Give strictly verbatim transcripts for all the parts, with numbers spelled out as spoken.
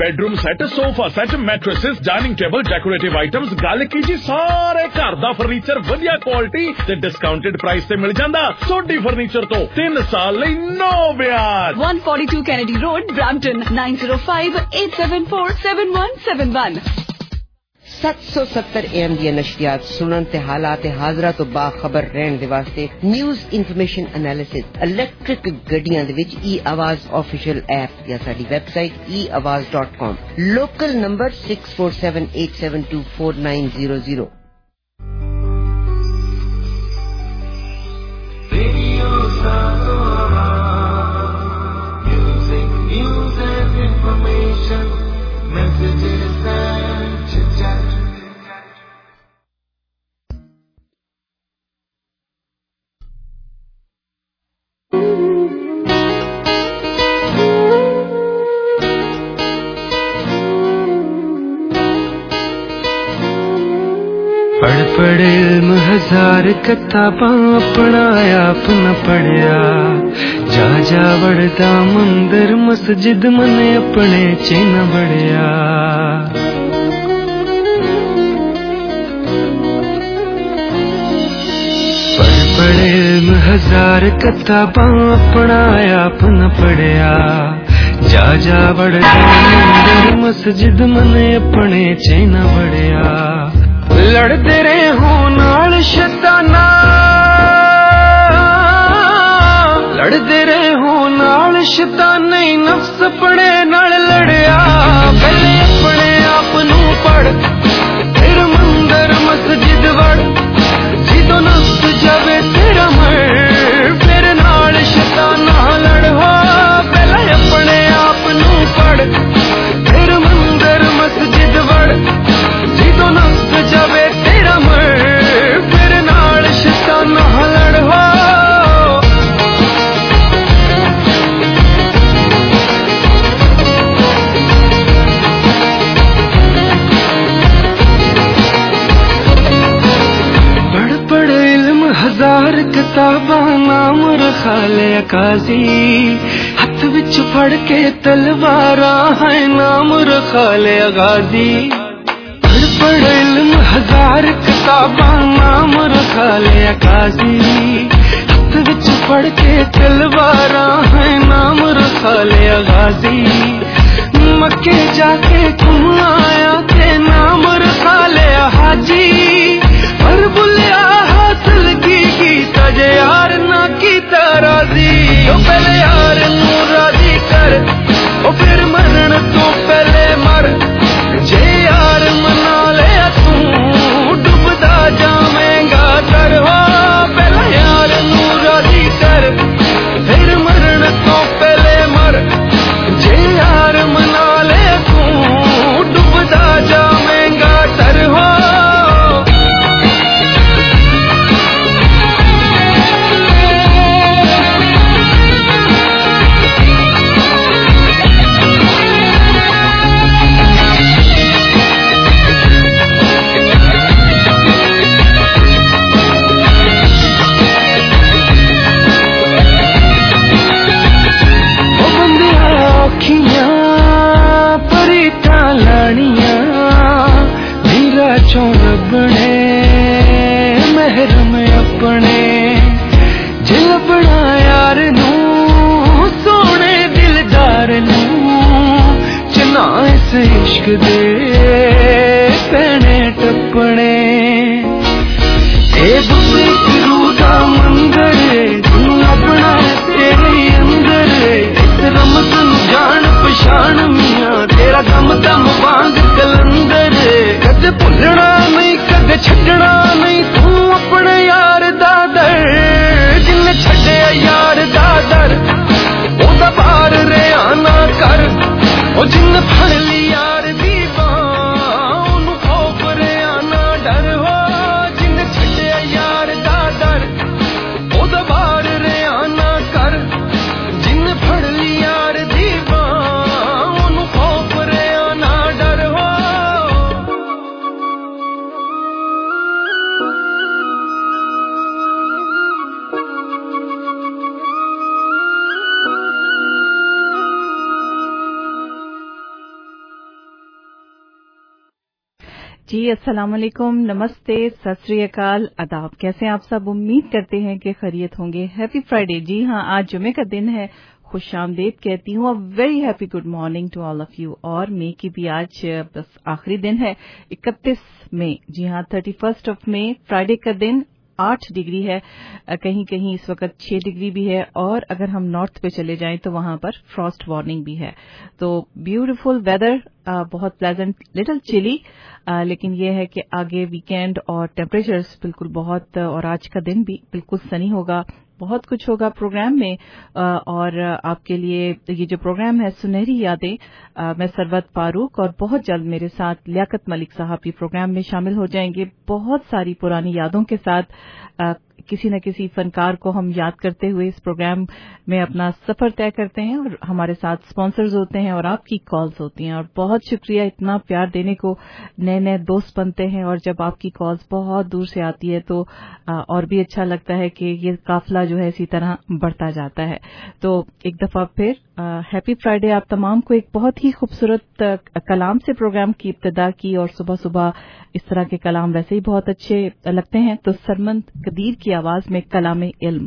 Bedroom set, sofa set, mattresses, dining table, decorative items, गल की जी सारे घर दा फर्नीचर वधिया क्वालिटी ते डिस्काउंटेड प्राइस ते मिल जांदा। सोडी फर्नीचर तो तीन साल लई नो ब्याज। one forty-two Kennedy Road, Brampton, nine zero five eight seven four seven one seven one। سات سو ستر اے ایم دی نشریات سنن تے حالات حاضرہ تو باخبر رہن دے واسطے نیوز انفارمیشن انالیسس الیکٹرک گڈیاں دے وچ ای آواز آفیشیل ایپ یا ساڈی ویب سائٹ ای Awaz dot com, local number six four seven eight seven two four nine zero zero. پڑھ پڑھ علم ہزار کتاباں اپنا آپ نہ پڑھیا، جا جا وڑدا مندر مسجد من اپنے چین بڑھیا۔ پڑھ پڑھ علم ہزار کتاباں اپنا آپ نہ پڑھیا، جا جا وڑدا مندر مسجد من اپنے چین بڑھیا۔ لڑتے رہے ہوں نال شیطاناں، لڑتے رہے ہوں نال شیطانے نفس اپنے نال لڑیا، پہلے اپنے آپ نو پڑھ پھر مندر مسجد وڑ، جدو نفس جاوے تیرا مر پھر نال شیطاناں لڑ ہو، پہلے اپنے آپ نو پڑھ پھر مندر مسجد وڑ، جدو نفس جاوے تیرا مر پھر نال شیطاناں لڑ ہو۔ پڑھ پڑھ علم ہزار کتاباں نام رکھا لے قاضی، ہاتھ وچ پھڑ کے تلواراں ہے نام رکھا لے غازی۔ پڑھ پڑھ علم ہزار کتاباں نام رکھا لے قاضی، ہاتھ وچ پڑھ کے تلواراں ہے نام رکھا لے غازی۔ مکے جا کے گھوم آیا تے نام رکھا لے حاجی، پر بلیا حاصل کی کیتا جے یار نہ کیتا راضی، او پہلے یار نو راضی کر او پھر مرن تو پہلے مر، جے یار منا لیا تو ڈوبدا جاویں گا تر ہو، پہلے یار نو راضی کر پھر مرن تو پہلے مر، جے یار منا لیا تو ڈوبدا جاویں گا تر ہو۔ بنے محرم اپنے جل بنا یار نو سونے دلدار نو، چنا اس عشق دے پینے ٹپنے، اے بسے کرو دا مندر جنوں اپنا تیرے اندر، اس رمضان جان پشان میاں تیرا دم دم وانگ کلندر، کدے بھولنا نہیں کدے چھڈنا نہیں تو اپنے یار دا در، جن چھڈے یار دا در او دا بار ریانا کر، او جن پھڑ لی یار دی باں اونوں خوف ریانا ڈر ہو، جن چھڈے یار دا در او دا بار ریانا کر، جن پھڑ لی یار دی باں اونوں خوف ریانا ڈر ہو۔ जी अस्सलाम वालेकुम, नमस्ते, सत श्री अकाल, आदाब। कैसे हैं आप सब? उम्मीद करते हैं कि खैरियत होंगे। Happy Friday. जी हाँ, आज जुमे का दिन है। खुश आमदीद कहती हूँ। A very happy good morning to all of you. और मई की भी आज बस आखिरी दिन है, इकतीस मई। जी हाँ, thirty first of May, Friday का दिन। आठ डिग्री है, कहीं कहीं इस वक्त छह डिग्री भी है, और अगर हम नॉर्थ पे चले जाएं तो वहां पर फ्रॉस्ट वार्निंग भी है। तो ब्यूटीफुल वेदर, बहुत प्लेजेंट, लिटिल चिली, लेकिन ये है कि आगे वीकेंड और टेम्परेचर्स बिल्कुल बहुत, और आज का दिन भी बिल्कुल सनी होगा। बहुत कुछ होगा प्रोग्राम में, और आपके लिए ये जो प्रोग्राम है सुनहरी यादें, मैं सरवत फारूक, और बहुत जल्द मेरे साथ लियाकत मलिक साहब भी प्रोग्राम में शामिल हो जाएंगे। बहुत सारी पुरानी यादों के साथ किसी न किसी फनकार को हम याद करते हुए इस प्रोग्राम में अपना सफर तय करते हैं, और हमारे साथ स्पॉन्सर्स होते हैं और आपकी कॉल्स होती हैं। और बहुत शुक्रिया इतना प्यार देने को। नए नए दोस्त बनते हैं, और जब आपकी कॉल्स बहुत दूर से आती है तो और भी अच्छा लगता है कि ये काफिला जो है इसी तरह बढ़ता जाता है। तो एक दफा फिर हैप्पी फ्राइडे आप तमाम को। एक बहुत ही खूबसूरत कलाम से प्रोग्राम की इब्तिदा की, और सुबह सुबह इस तरह के कलाम वैसे ही बहुत अच्छे लगते हैं। तो सरमंद कदीर की आवाज में कलाम इल्म,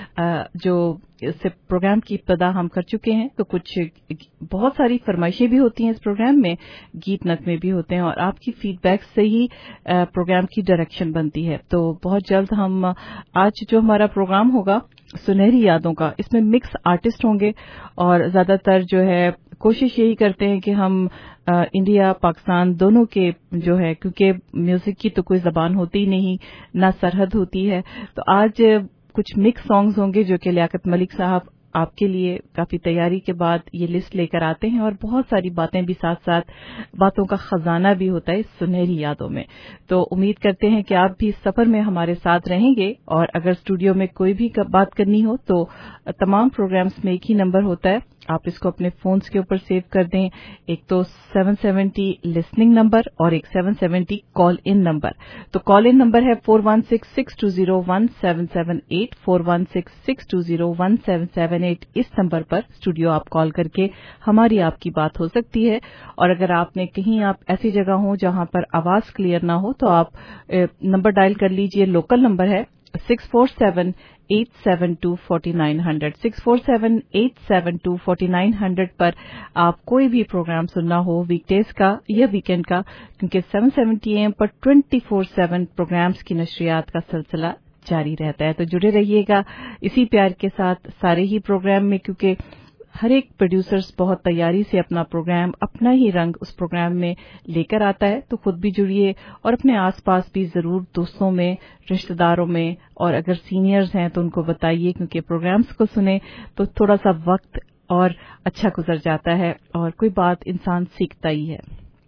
जो इससे प्रोग्राम की इब्तिदा हम कर चुके हैं। तो कुछ बहुत सारी फरमाइशें भी होती हैं इस प्रोग्राम में, गीत नगमे भी होते हैं, और आपकी फीडबैक से ही प्रोग्राम की डायरेक्शन बनती है। तो बहुत जल्द हम, आज जो हमारा प्रोग्राम होगा सुनहरी यादों का, इसमें मिक्स आर्टिस्ट होंगे, और ज्यादातर जो है कोशिश यही करते हैं कि हम आ, इंडिया पाकिस्तान दोनों के जो है, क्योंकि म्यूजिक की तो कोई जबान होती ही नहीं, ना सरहद होती है। तो आज कुछ मिक्स सॉन्ग्स होंगे जो कि लियाकत मलिक साहब आपके लिए काफी तैयारी के बाद ये लिस्ट लेकर आते हैं, और बहुत सारी बातें भी साथ साथ, बातों का खजाना भी होता है सुनहरी यादों में। तो उम्मीद करते हैं कि आप भी इस सफर में हमारे साथ रहेंगे। और अगर स्टूडियो में कोई भी बात करनी हो तो तमाम प्रोग्राम्स में एक ही नंबर होता है, आप इसको अपने फोन्स के ऊपर सेव कर दें। एक तो सेवन सेवेंटी लिसनिंग नंबर, और एक seven seventy call in number. तो कॉल इन नंबर है four one six six two zero one seven seven eight, four one six six two zero one seven seven eight. इस number पर studio आप call करके हमारी आपकी बात हो सकती है। और अगर आपने कहीं, आप ऐसी जगह हो जहां पर आवाज क्लियर ना हो, तो आप नंबर डायल कर लीजिए। लोकल नंबर है six four seven eight seven two forty nine hundred, six four seven eight seven two forty nine hundred पर आप कोई भी प्रोग्राम सुनना हो, वीकडेज का या वीकेंड का, क्योंकि सेवन सेवेंटी एएम पर ट्वेंटी फोर सेवन प्रोग्राम्स की नशरियात का सिलसिला जारी रहता है। तो जुड़े रहिएगा इसी प्यार के साथ सारे ही प्रोग्राम में, क्योंकि हर एक प्रोड्यूसर्स बहुत तैयारी से अपना प्रोग्राम, अपना ही रंग उस प्रोग्राम में लेकर आता है। तो खुद भी जुड़िए, और अपने आसपास भी जरूर दोस्तों में, रिश्तेदारों में, और अगर सीनियर्स हैं तो उनको बताइए, क्योंकि प्रोग्राम्स को सुने तो थोड़ा सा वक्त और अच्छा गुजर जाता है, और कोई बात इंसान सीखता ही है।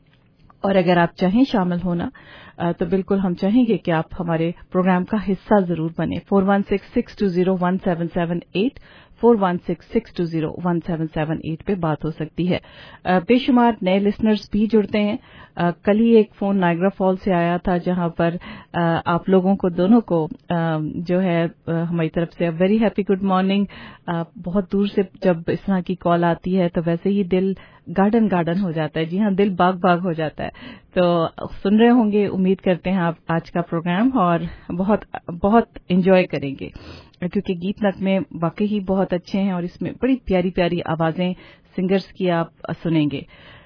और अगर आप चाहें शामिल होना, तो बिल्कुल हम चाहेंगे कि आप हमारे प्रोग्राम का हिस्सा जरूर बने। Four one six six two zero one seven seven eight, four one six six two zero one seven seven eight पे बात हो सकती है। बेशुमार नए लिसनर्स भी जुड़ते हैं। कल ही एक फोन नायग्रा फॉल से आया था, जहां पर आप लोगों को दोनों को जो है हमारी तरफ से वेरी हैप्पी गुड मॉर्निंग। बहुत दूर से जब इस तरह की कॉल आती है तो वैसे ही दिल गार्डन गार्डन हो जाता है। जी हाँ, दिल बाग बाग हो जाता है। तो सुन रहे होंगे, उम्मीद करते हैं आप आज का प्रोग्राम, और बहुत बहुत एंजॉय करेंगे, क्योंकि गीत नगमे वाकई ही बहुत अच्छे हैं, और इसमें बड़ी प्यारी प्यारी आवाजें सिंगर्स की आप सुनेंगे।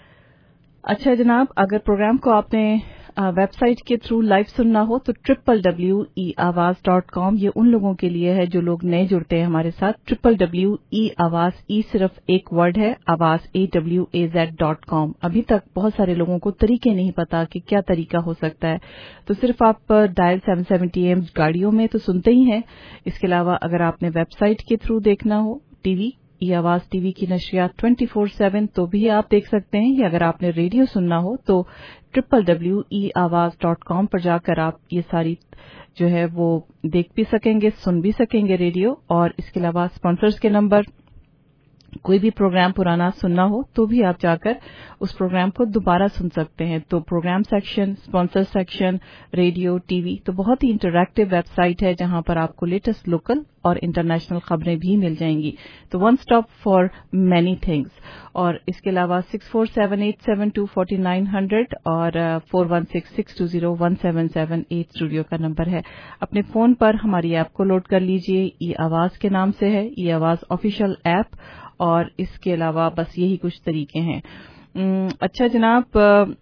अच्छा जनाब, अगर प्रोग्राम को आपने वेबसाइट के थ्रू लाइव सुनना हो तो ट्रिपल डब्ल्यू ई आवाज डॉट कॉम, ये उन लोगों के लिए है जो लोग नए जुड़ते हैं हमारे साथ। ट्रिपल डब्ल्यू ई आवाज, ई सिर्फ एक वर्ड है, Awaz A W A Z dot com. अभी तक बहुत सारे लोगों को तरीके नहीं पता कि क्या तरीका हो सकता है, तो सिर्फ आप डायल सेवन सेवेंटी एम गाड़ियों में तो सुनते ही हैं। इसके अलावा अगर आपने वेबसाइट के थ्रू देखना हो, टीवी ये आवाज टीवी की नशरियात ट्वेंटी फोर सेवन तो भी आप देख सकते हैं, या अगर आपने रेडियो सुनना हो तो ट्रिपल डब्ल्यू ई आवाज डॉट कॉम पर जाकर आप ये सारी जो है वो देख भी सकेंगे, सुन भी सकेंगे रेडियो। और इसके अलावा स्पॉन्सर्स के नंबर कोई भी प्रोग्राम पुराना सुनना हो तो भी आप जाकर उस प्रोग्राम को दोबारा सुन सकते हैं। तो programme section, sponsor section, radio, TV, तो बहुत ही इंटरैक्टिव वेबसाइट है जहां पर आपको लेटेस्ट लोकल और इंटरनेशनल खबरें भी मिल जाएंगी। तो one stop for many things. और इसके अलावा six four seven eight seven two forty nine hundred और four one six six two zero one seven seven eight studio का नंबर है। अपने फोन पर हमारी ऐप को लोड कर लीजिए, ई आवाज के नाम से है, ई आवाज ऑफिशियल ऐप। और इसके अलावा बस यही कुछ तरीके हैं। अच्छा जनाब,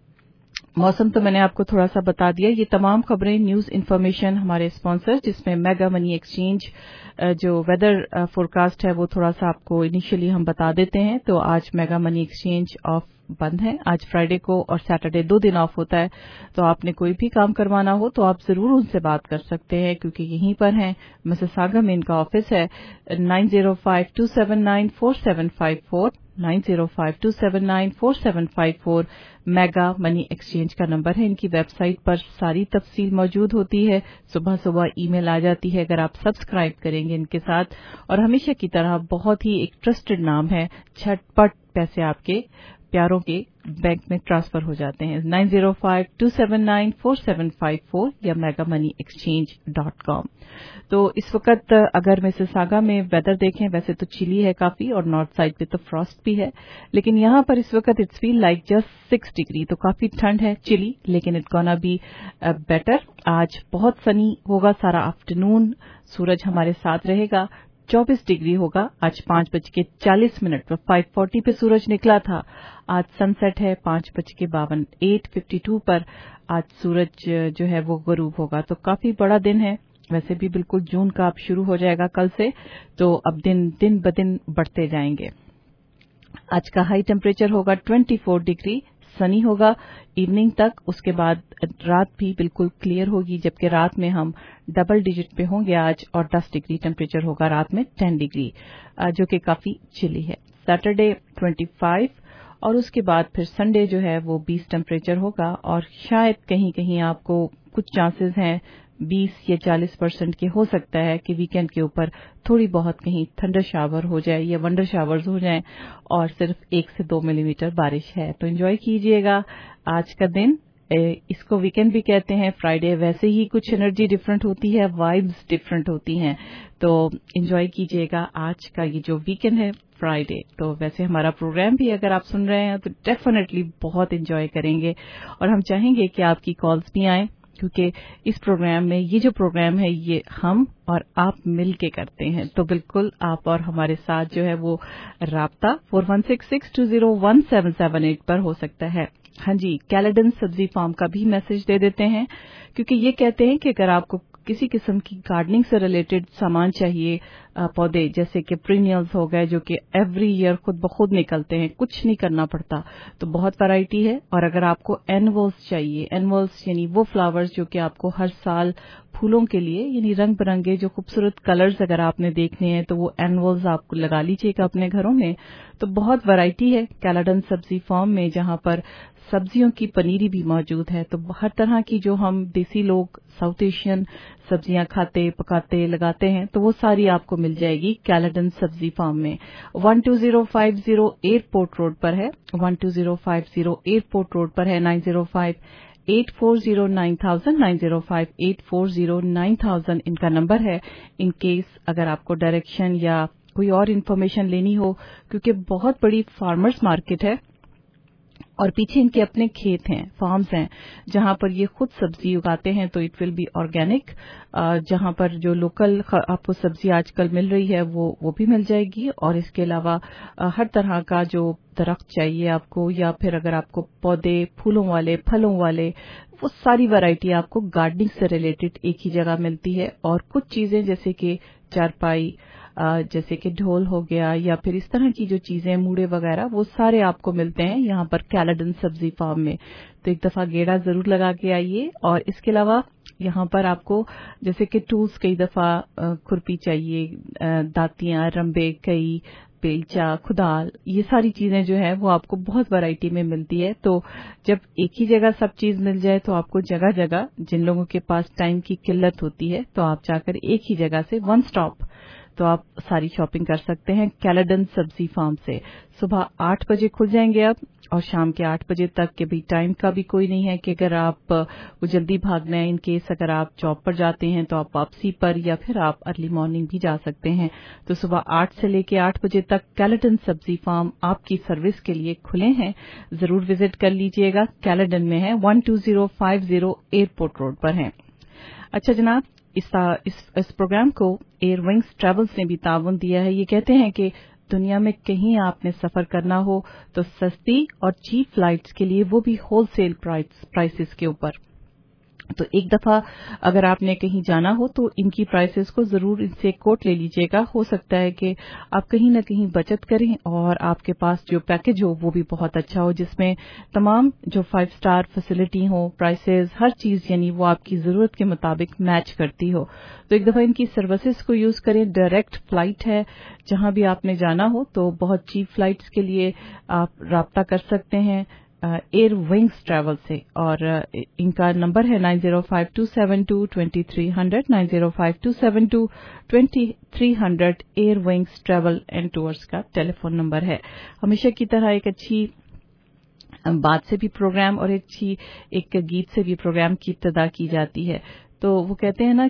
मौसम तो मैंने आपको थोड़ा सा बता दिया। ये तमाम खबरें, न्यूज इन्फॉर्मेशन हमारे स्पॉन्सर, जिसमें मेगा मनी एक्सचेंज जो वेदर फोरकास्ट है वो थोड़ा सा आपको इनिशियली हम बता देते हैं। तो आज मेगा मनी एक्सचेंज ऑफ बंद है। आज फ्राइडे को और सैटरडे दो दिन ऑफ होता है। तो आपने कोई भी काम करवाना हो तो आप जरूर उनसे बात कर सकते हैं, क्योंकि यहीं पर हैं, मिसिसागा में इनका ऑफिस है। Nine zero five two seven nine four seven five four nine zero five two seven nine four seven five four mega money exchange का नंबर है। इनकी वेबसाइट पर सारी तफसील मौजूद होती है। सुबह सुबह ईमेल आ जाती है अगर आप सब्सक्राइब करेंगे इनके साथ। और हमेशा की तरह बहुत ही एक ट्रस्टेड नाम है, झटपट पैसे आपके प्यारों के बैंक में ट्रांसफर हो जाते हैं। Nine zero five two seven nine four seven five four या mega money exchange dot com. तो इस वक्त अगर मिसिसागा में वेदर देखें, वैसे तो चिली है काफी और नॉर्थ साइड पे तो फ्रॉस्ट भी है, लेकिन यहां पर इस वक्त it's feel like just six degree. तो काफी ठंड है चिली, लेकिन इट गोना बी बेटर। आज बहुत सनी होगा सारा आफ्टरनून, सूरज हमारे साथ रहेगा। चौबीस डिग्री होगा। आज पांच बज के चालीस मिनट पर फाइव फोर्टी पे सूरज निकला था। आज सनसेट है पांच बज के बावन एट फिफ्टी टू पर आज सूरज जो है वो गरूब होगा। तो काफी बड़ा दिन है। वैसे भी बिल्कुल जून का अब शुरू हो जाएगा कल से, तो अब दिन दिन ब दिन बढ़ते जाएंगे। आज का हाई टेम्परेचर होगा ट्वेंटी फोर डिग्री, सनी होगा इवनिंग तक। उसके बाद रात भी बिल्कुल क्लियर होगी, जबकि रात में हम डबल डिजिट पे होंगे आज, और दस डिग्री टेम्परेचर होगा रात में, टेन डिग्री, जो कि काफी चिली है। सैटरडे ट्वेंटी फाइव और उसके बाद फिर संडे जो है वो बीस टेम्परेचर होगा। और शायद कहीं कहीं आपको कुछ चांसेस हैं बीस या चालीस परसेंट के हो सकता है कि वीकेंड के ऊपर थोड़ी बहुत कहीं थंडर शावर हो जाए या वंडर शावर्स हो जाएं, और सिर्फ एक से दो मिलीमीटर बारिश है। तो एंजॉय कीजिएगा आज का दिन। इसको वीकेंड भी कहते हैं। फ्राइडे वैसे ही कुछ एनर्जी डिफरेंट होती है, वाइब्स डिफरेंट होती हैं, तो एंजॉय कीजिएगा आज का ये जो वीकेंड है फ्राइडे। तो वैसे हमारा प्रोग्राम भी अगर आप सुन रहे हैं तो डेफिनेटली बहुत एंजॉय करेंगे, और हम चाहेंगे कि आपकी कॉल्स भी आएं, क्योंकि इस प्रोग्राम में ये जो प्रोग्राम है ये हम और आप मिल के करते हैं। तो बिल्कुल आप और हमारे साथ जो है वो राब्ता four one six six two zero one seven seven eight पर हो सकता है। हाँ जी, कैलेडन सब्जी फार्म का भी मैसेज दे देते हैं, क्योंकि ये कहते हैं कि अगर आपको किसी किस्म की गार्डनिंग से रिलेटेड सामान चाहिए, पौधे जैसे कि प्रीनियल्स हो गए जो कि एवरी ईयर खुद ब खुद निकलते हैं, कुछ नहीं करना पड़ता, तो बहुत वैरायटी है। और अगर आपको एनुअल्स चाहिए, एनुअल्स यानी वो फ्लावर्स जो कि आपको हर साल फूलों के लिए यानी रंग बिरंगे जो खूबसूरत कलर्स अगर आपने देखने हैं तो वो एनुअल्स आपको लगा लीजिएगा अपने घरों में। तो बहुत वैरायटी है कैलेडन सब्जी फार्म में, जहां पर सब्जियों की पनीरी भी मौजूद है। तो हर तरह की जो हम देसी लोग साउथ एशियन सब्जियां खाते, पकाते, लगाते हैं, तो वो सारी आपको मिल जाएगी कैलेडन सब्जी फार्म में। One two zero five zero airport road पर है, one two zero five zero airport road पर है। Nine zero five eight four zero nine thousand nine zero five eight four zero nine thousand इनका number है, in case अगर आपको direction या कोई और इन्फॉर्मेशन लेनी हो, क्योंकि बहुत बड़ी फार्मर्स मार्केट है और पीछे इनके अपने खेत हैं, फार्म्स हैं, जहां पर ये खुद सब्जी उगाते हैं। तो इट विल बी ऑर्गेनिक, जहां पर जो लोकल आपको सब्जी आजकल मिल रही है वो वो भी मिल जाएगी। और इसके अलावा हर तरह का जो दरख्त चाहिए आपको, या फिर अगर आपको पौधे फूलों वाले, फलों वाले, वो सारी वैरायटी आपको गार्डनिंग से रिलेटेड एक ही जगह मिलती है। और कुछ चीजें जैसे कि चारपाई, जैसे कि ढोल हो गया, या फिर इस तरह की जो चीजें, मूड़े वगैरह, वो सारे आपको मिलते हैं यहाँ पर कैलेडन सब्जी फार्म में। तो एक दफा गेड़ा जरूर लगा के आइए। और इसके अलावा यहाँ पर आपको जैसे कि टूल्स, कई दफा खुरपी चाहिए, दातियां, रंबे, कई, बेलचा, खुदाल, ये सारी चीजें जो है वो आपको बहुत वैरायटी में मिलती है। तो जब एक ही जगह सब चीज मिल जाए तो आपको जगह जगह, जिन लोगों के पास टाइम की किल्लत होती है, तो आप जाकर एक ही जगह से वन स्टॉप तो आप सारी शॉपिंग कर सकते हैं कैलेडन सब्जी फार्म से। सुबह आठ बजे खुल जाएंगे अब और शाम के आठ बजे तक के भी टाइम का भी कोई नहीं है कि अगर आप वो जल्दी भागना है, इन केस अगर आप जॉब पर जाते हैं तो आप वापसी पर या फिर आप अर्ली मॉर्निंग भी जा सकते हैं। तो सुबह आठ से लेकर आठ बजे तक कैलेडन सब्जी फार्म आपकी सर्विस के लिए खुले हैं, जरूर विजिट कर लीजिएगा। कैलेडन में है, one two zero five zero airport road पर है। अच्छा जनाब, इस, इस, इस प्रोग्राम को एयर विंग्स ट्रेवल्स ने भी ताउन दिया है। ये कहते हैं कि दुनिया में कहीं आपने सफर करना हो तो सस्ती और चीप फ्लाइट्स के लिए, वो भी होलसेल प्राइसेस के ऊपर। तो एक दफा अगर आपने कहीं जाना हो तो इनकी प्राइसेस को जरूर इनसे कोट ले लीजिएगा। हो सकता है कि आप कहीं न कहीं बचत करें और आपके पास जो पैकेज हो वो भी बहुत अच्छा हो, जिसमें तमाम जो फाइव स्टार फैसिलिटी हो, प्राइसेस, हर चीज यानी वो आपकी जरूरत के मुताबिक मैच करती हो। तो एक दफा इनकी सर्विसेज को यूज करें। डायरेक्ट फ्लाइट है, जहां भी आपने जाना हो तो बहुत चीप फ्लाइट्स के लिए आप राब्ता कर सकते हैं एयर विंग्स ट्रैवल से। और uh, इनका नंबर है nine zero five two seven two twenty three hundred, nine zero five two seven two twenty three hundred air wings travel and tours का टेलीफोन नंबर है। हमेशा की तरह एक अच्छी बात से भी प्रोग्राम और एक अच्छी एक गीत से भी प्रोग्राम की इब्तिदा की जाती है। तो वो कहते हैं ना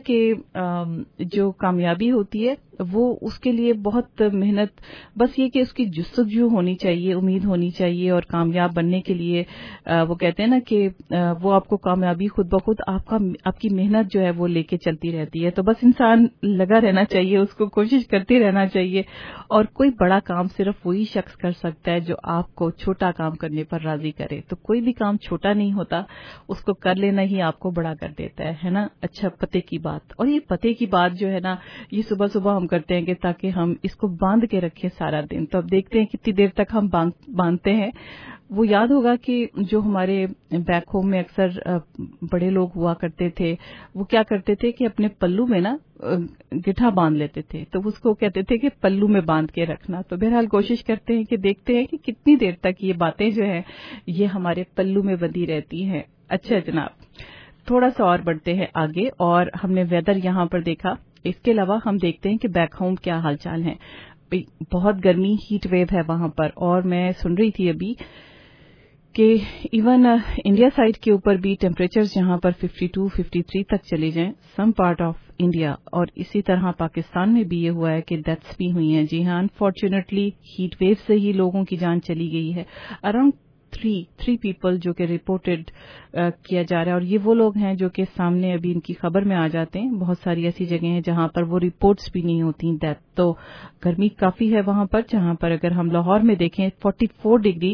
कि जो कामयाबी होती है वो उसके लिए बहुत मेहनत, बस ये कि उसकी जुस्तजू होनी चाहिए, उम्मीद होनी चाहिए। और कामयाब बनने के लिए वो कहते हैं ना कि वो आपको कामयाबी खुद ब खुद आपका आपकी मेहनत जो है वो लेके चलती रहती है। तो बस इंसान लगा रहना चाहिए, उसको कोशिश करते रहना चाहिए। और कोई बड़ा काम सिर्फ वही शख्स कर सकता है जो आपको छोटा काम करने पर राजी करे। तो कोई भी काम छोटा नहीं होता, उसको कर लेना ही आपको बड़ा कर देता है, है ना। अच्छा, पते की बात, और ये पते की बात जो है ना, ये सुबह सुबह हम करते हैं कि ताकि हम इसको बांध के रखें सारा दिन। तो अब देखते हैं कितनी देर तक हम बांधते हैं। वो याद होगा कि जो हमारे बैक होम में अक्सर बड़े लोग हुआ करते थे, वो क्या करते थे कि अपने पल्लू में ना गिठा बांध लेते थे, तो उसको कहते थे कि पल्लू में बांध के रखना। तो बहरहाल कोशिश करते हैं कि देखते हैं कि कितनी देर तक ये बातें जो हैं ये हमारे पल्लू में बंधी रहती हैं। अच्छा जनाब, थोड़ा सा और बढ़ते हैं आगे, और हमने वेदर यहाँ पर देखा। इसके अलावा हम देखते हैं कि बैक होम क्या हालचाल है। बहुत गर्मी, हीट वेव है वहां पर, और मैं सुन रही थी अभी कि इवन इंडिया साइड के ऊपर भी टेम्परेचर्स यहाँ पर फिफ्टी टू, फिफ्टी थ्री तक चले जाएं, सम पार्ट ऑफ इंडिया। और इसी तरह पाकिस्तान में भी ये हुआ है कि डेथ्स भी हुई हैं। जी हाँ, अनफॉर्चुनेटली हीट वेव से ही लोगों की जान चली गई है। अराउंड थ्री थ्री पीपल जो कि रिपोर्टेड किया जा रहा है, और ये वो लोग हैं जो कि सामने अभी इनकी खबर में आ जाते हैं। बहुत सारी ऐसी जगह हैं जहां पर वो रिपोर्ट्स भी नहीं होती डेथ। तो गर्मी काफी है वहां पर, जहां पर अगर हम लाहौर में देखें फोर्टी फोर डिग्री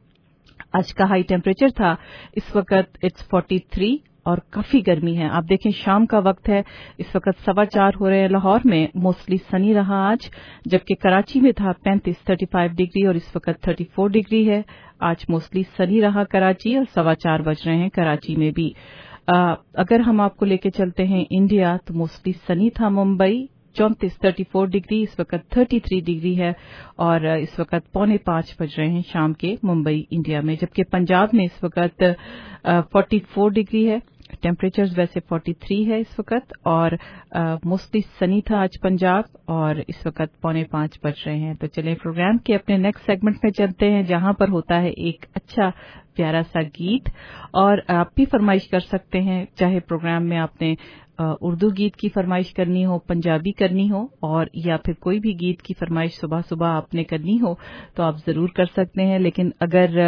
आज का हाई टेम्परेचर था, इस वक्त इट्स फोर्टी थ्री और काफी गर्मी है। आप देखें शाम का वक्त है, इस वक्त सवा चार हो रहे हैं। लाहौर में मोस्टली सनी रहा आज, जबकि कराची में था पैंतीस, थर्टी फाइव डिग्री, और इस वक्त थर्टी फोर डिग्री है। आज मोस्टली सनी रहा कराची, और सवा चार बज रहे हैं कराची में भी। आ, अगर हम आपको लेके चलते हैं इंडिया, तो मोस्टली सनी था मुंबई, चौंतीस, थर्टी फोर डिग्री, इस वक्त थर्टी थ्री डिग्री है, और इस वक्त पौने पांच बज रहे हैं शाम के मुंबई इंडिया में। जबकि पंजाब में इस वक्त फोर्टी फोर डिग्री है, टेम्परेचर्स वैसे फोर्टी थ्री है इस वक्त, और मोस्टली सनी था आज पंजाब, और इस वक्त पौने पांच बज रहे हैं। तो चलें प्रोग्राम के अपने नेक्स्ट सेगमेंट में चलते हैं, जहां पर होता है एक अच्छा प्यारा सा गीत। और आप भी फरमाइश कर सकते हैं, चाहे प्रोग्राम में आपने उर्दू गीत की फरमाइश करनी हो, पंजाबी करनी हो, और या फिर कोई भी गीत की फरमाइश सुबह सुबह आपने करनी हो तो आप जरूर कर सकते हैं। लेकिन अगर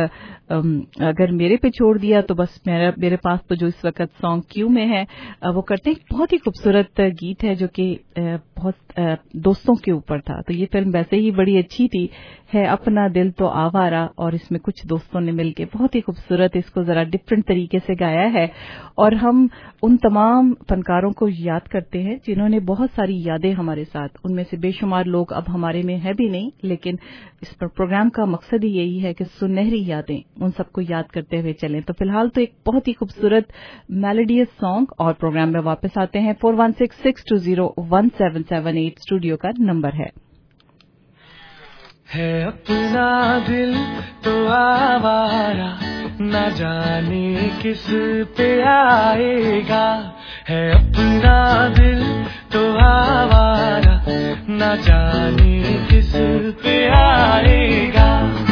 अगर मेरे पे छोड़ दिया तो बस मेरा मेरे पास तो जो इस वक्त सॉन्ग क्यू में है वो करते हैं। बहुत ही खूबसूरत गीत है जो कि बहुत दोस्तों के ऊपर था। तो ये फिल्म वैसे ही बड़ी अच्छी थी, है अपना दिल तो आवारा, और इसमें कुछ दोस्तों ने मिलकर बहुत ही खूबसूरत इसको जरा डिफरेंट तरीके से गाया है। और हम उन तमाम फनकारों को याद करते हैं जिन्होंने बहुत सारी यादें हमारे साथ, उनमें से बेशुमार लोग अब हमारे में है भी नहीं, लेकिन इस पर प्रोग्राम का मकसद ही यही है कि सुनहरी यादें, उन सबको याद करते हुए चलें। तो फिलहाल तो एक बहुत ही खूबसूरत मेलोडियस सॉन्ग, और प्रोग्राम में वापस आते हैं। Four one six six two zero one seven seven eight studio का नंबर है। है अपना दिल तो आवारा, न जाने किस पे आएगा, है अपना दिल तो आवारा, न जाने किस पे आएगा।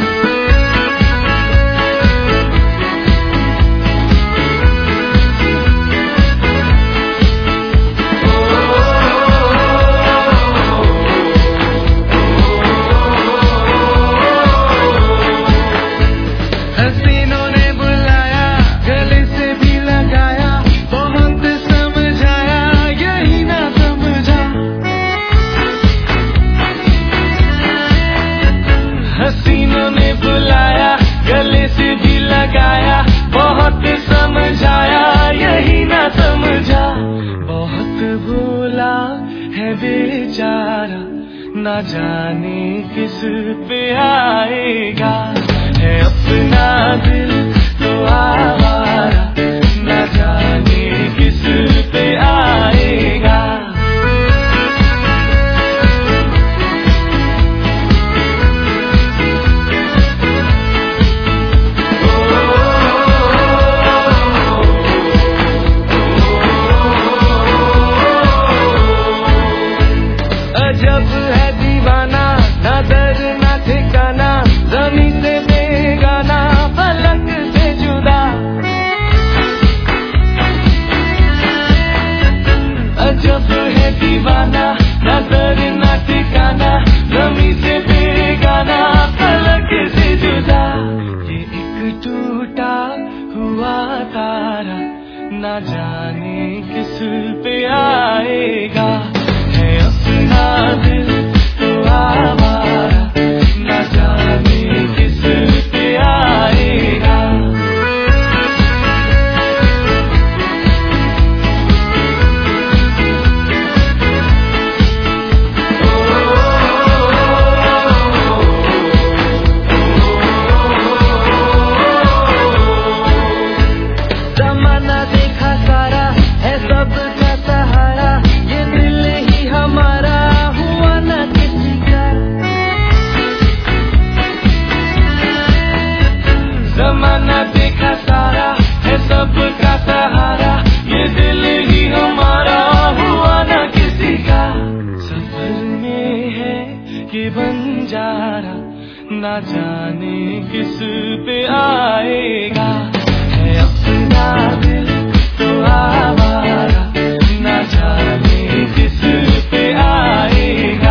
बहुत समझाया यही ना समझा, बहुत भूला है बेचारा, न जाने किस पे आएगा, है अपना दिल तो आवारा, न जाने किस पे आएगा। जब है दीवाना ना दर ना ठिकाना, जमीन से बेगाना फलक से जुदा, जब है दीवाना ना दर ना ठिकाना, जमीन से बेगाना फलक से जुदा। ये एक टूटा हुआ तारा, ना जाने किस पे आएगा, है अपना दिल तो आवारा, न जाने किस पे आएगा। जमाना देखा सारा है सबका सहारा, ये दिल ही हमारा हुआ न किसी का। जमाना देखा सारा है सबका सहारा, ये दिल ही हमारा हुआ न किसी का। सफर में है कि बंजारा, न जाने किस पे आएगा, है अपना दिल तो आवारा, न जाने किस पे आएगा।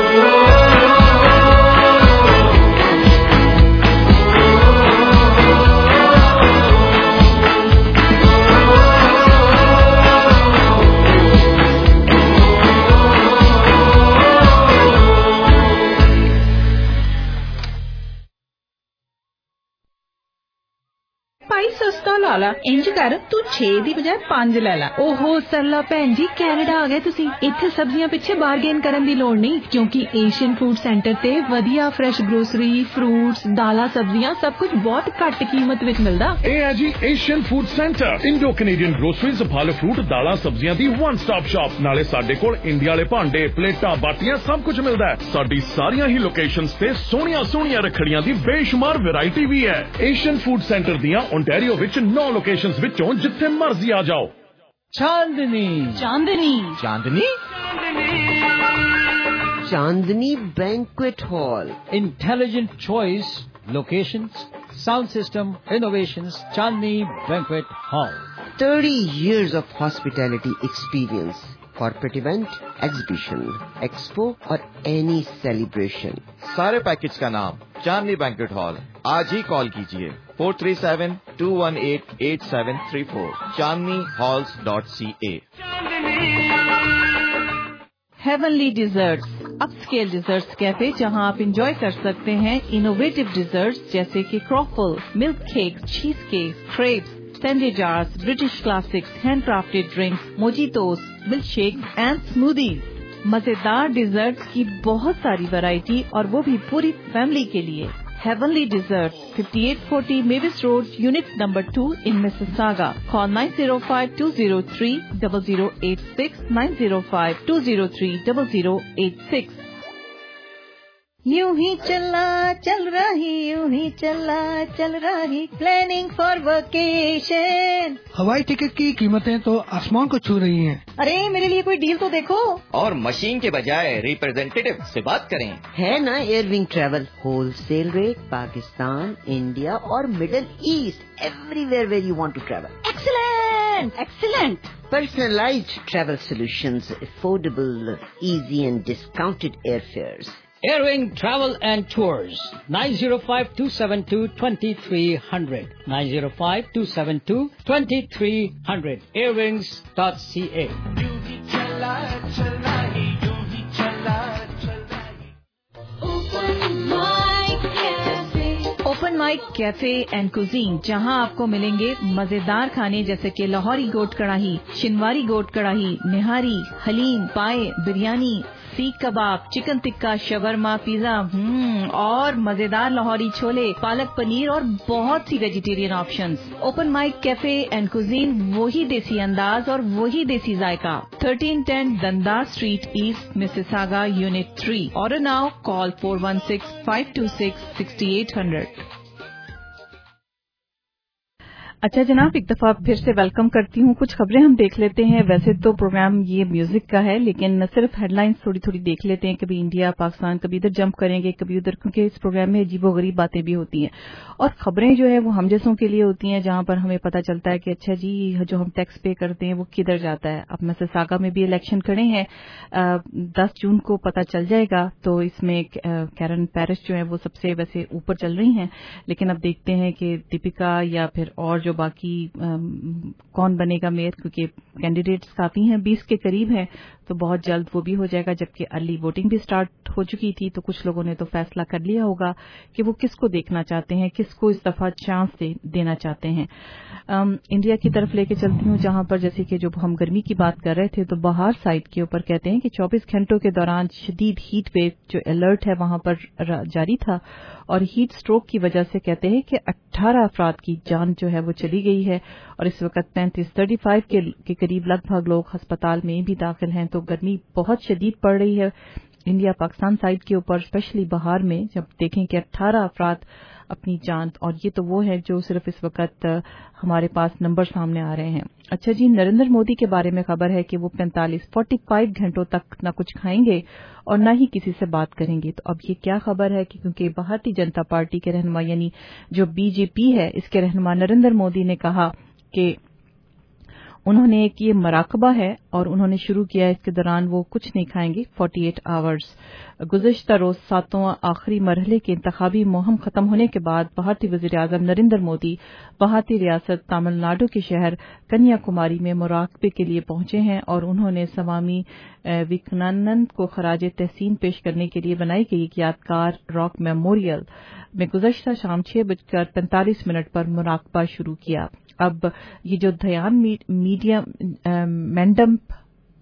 ਭਾਈ ਸਸਤਾ ਲਾ ਲਾ, ਇੰਜ ਕਰ ਤੂੰ ਛੇ ਦੀ ਬਜਾਏ ਪੰਜ ਲੈ ਲਾ। ਓਹੋ ਸਰਲਾ ਭੈਣ ਜੀ, ਕੈਨੇਡਾ ਆ ਗਏ ਤੁਸੀਂ। ਇੱਥੇ ਸਬਜ਼ੀਆਂ ਪਿੱਛੇ ਬਾਰਗੇਨ ਕਰਨ ਦੀ ਲੋੜ ਨਹੀਂ, ਕਿਉਂਕਿ ਏਸ਼ੀਅਨ ਫੂਡ ਸੈਂਟਰ ਤੇ ਵਧੀਆ ਫਰੈਸ਼ ਗਰੋਸਰੀ, ਫਰੂਟਸ, ਦਾਲਾਂ, ਸਬਜ਼ੀਆਂ ਸਭ ਕੁਝ ਬਹੁਤ ਘੱਟ ਕੀਮਤ ਵਿੱਚ ਮਿਲਦਾ। ਇਹ ਹੈ ਜੀ Asian food centre, Indo Canadian groceries, ਫਲ ਫਰੂਟ, ਦਾਲਾਂ, ਸਬਜ਼ੀਆਂ ਦੀ ਵਨ ਸਟਾਪ ਸ਼ਾਪ। ਨਾਲੇ ਸਾਡੇ ਕੋਲ ਇੰਡੀਆ ਵਾਲੇ ਭਾਂਡੇ, ਪਲੇਟਾਂ, ਬਾਟੀਆਂ ਸਭ ਕੁਝ ਮਿਲਦਾ ਹੈ। ਸਾਡੀ ਸਾਰੀਆਂ ਹੀ ਲੋਕੇਸ਼ਨਸ ਤੇ ਸੋਹਣੀਆਂ ਸੋਹਣੀਆਂ ਰੱਖੜੀਆਂ ਦੀ ਬੇਸ਼ੁਮਾਰ ਵੈਰਾਈਟੀ ਵੀ ਹੈ। ਏਸ਼ੀਅਨ ਫੂਡ ਸੈਂਟਰ ਦੀਆਂ ਓਨਟਾਰੀਓ ਵਿੱਚ ਨੌ ਲੋਕੇਸ਼ਨਸ ਵਿੱਚੋਂ ਜਿੱਥੇ ਮਰਜ਼ੀ ਆ ਜਾਓ। Chandni Chandni Chandni Chandni Banquet Hall. Intelligent choice, locations, sound system, innovations, Chandni banquet hall. thirty years of hospitality experience. Corporate event, exhibition, expo और any celebration. सारे पैकेज का नाम चांदनी बैंक्वेट हॉल। आज ही कॉल कीजिए four three seven two one eight eight seven three four, chandni halls dot c a। Heavenly desserts, upscale desserts cafe, जहां आप enjoy कर सकते हैं इनोवेटिव डिजर्ट्स जैसे कि croffle, milk cake, cheese cake, crepes, sandwich jars, British classics, hand crafted drinks, mojitos, milk shakes and smoothies. मजेदार desserts की बहुत सारी वैरायटी और वो भी पूरी फैमिली के लिए। Heavenly Desserts, fifty-eight forty Mavis Road, Unit Number two in Mississauga. Call nine zero five two zero three zero zero eight six, nine zero five two zero three zero zero eight six. यूं ही चला चल रही, यूं ही चला चल रही, planning for vacation. हवाई ticket की कीमतें तो आसमान को छू रही हैं। अरे मेरे लिए कोई डील तो देखो। और मशीन के बजाय रिप्रेजेंटेटिव से बात करें। है ना airwing travel, wholesale rate, Pakistan, India और middle east, everywhere where you want to travel. Excellent excellent. Personalized travel solutions, affordable, easy and discounted airfares. Airwing Travel and Tours, nine zero five, two seven two, two three zero zero, nine zero five, two seven two, two three zero zero, airwings dot c a. Open mic cafe and cuisine, जहां आपको मिलेंगे मजेदार खाने जैसे कि लाहौरी गोट कढ़ाई, शिनवारी गोट कढ़ाई, निहारी, haleem, paya, biryani, seekh kebab, chicken tikka, shawarma, pizza, hmm और मजेदार लाहौरी छोले, पालक पनीर और बहुत सी vegetarian options. Open mic cafe and cuisine, वही देसी अंदाज और वही देसी जायका। Thirteen ten Dundas street east, Mississauga, unit three. Order now, call four one six five two six six eight hundred. अच्छा जनाब, एक दफा फिर से वेलकम करती हूँ। कुछ खबरें हम देख लेते हैं। वैसे तो प्रोग्राम ये म्यूजिक का है, लेकिन सिर्फ हेडलाइंस थोड़ी थोड़ी देख लेते हैं। कभी इंडिया पाकिस्तान, कभी इधर जंप करेंगे, कभी उधर, क्योंकि इस प्रोग्राम में अजीबोगरीब बातें भी होती हैं। और खबरें जो है वो हम जैसों के लिए होती हैं, जहां पर हमें पता चलता है कि अच्छा जी जो हम टैक्स पे करते हैं वो किधर जाता है। अब मिसिसागा में भी इलेक्शन खड़े हैं, दस जून को पता चल जाएगा। तो इसमें कैरन पैरिस जो है वो सबसे वैसे ऊपर चल रही हैं, लेकिन अब देखते हैं कि दीपिका या फिर और जो बाकी कौन बनेगा मेयर, क्योंकि कैंडिडेट्स काफी हैं, बीस के करीब हैं, तो बहुत जल्द वो भी हो जाएगा। जबकि अर्ली वोटिंग भी स्टार्ट हो चुकी थी, तो कुछ लोगों ने तो फैसला कर लिया होगा कि वो किसको देखना चाहते हैं, किसको इस दफा चांस दे, देना चाहते हैं। um, इंडिया की तरफ लेके चलती हूँ, जहां पर जैसे कि जो हम गर्मी की बात कर रहे थे, तो बाहर साइड के ऊपर कहते हैं कि चौबीस घंटों के दौरान शदीद हीट वेव जो अलर्ट है वहां पर जारी था, और हीट स्ट्रोक की वजह से कहते हैं कि अठारह अफराद की जान जो है वो चली गई है, और इस वक्त पैंतीस थर्टी फाइव के, के करीब लगभग लोग अस्पताल में भी दाखिल हैं। तो गर्मी बहुत शदीद पड़ रही है इंडिया पाकिस्तान साइड के ऊपर, स्पेशली बाहर में। जब देखें कि अठारह अफराद अपनी जान, और ये तो वो है जो सिर्फ इस वक्त हमारे पास नंबर सामने आ रहे हैं। अच्छा जी, नरेंद्र मोदी के बारे में खबर है कि वो पैंतालीस पैंतालीस घंटों तक न कुछ खाएंगे और न ही किसी से बात करेंगे। तो अब ये क्या खबर है कि क्योंकि भारतीय जनता पार्टी के रहनुमा यानी जो बीजेपी है, इसके रहनुमा नरेंद्र मोदी ने कहा कि उन्होंने एक ये मराकबा है और उन्होंने शुरू किया है, इसके दौरान वो कुछ नहीं खाएंगे अड़तालीस आवर्स। गुज़िश्ता रोज सातवां आखिरी मरहले के इंतखाबी मुहिम खत्म होने के बाद भारतीय वज़ीर-ए-आज़म नरेंद्र मोदी भारतीय रियासत तमिलनाडु के शहर कन्याकुमारी में मुराकबे के लिए पहुंचे हैं, और उन्होंने स्वामी विवेकानंद को खराज तहसीन पेश करने के लिए बनाई गई एक यादगार रॉक मेमोरियल में गुज़श्ता शाम छह बजकर पैंतालीस मिनट पर मुराकबा शुरू किया। अब ये जो ध्यान मीडिया मंडप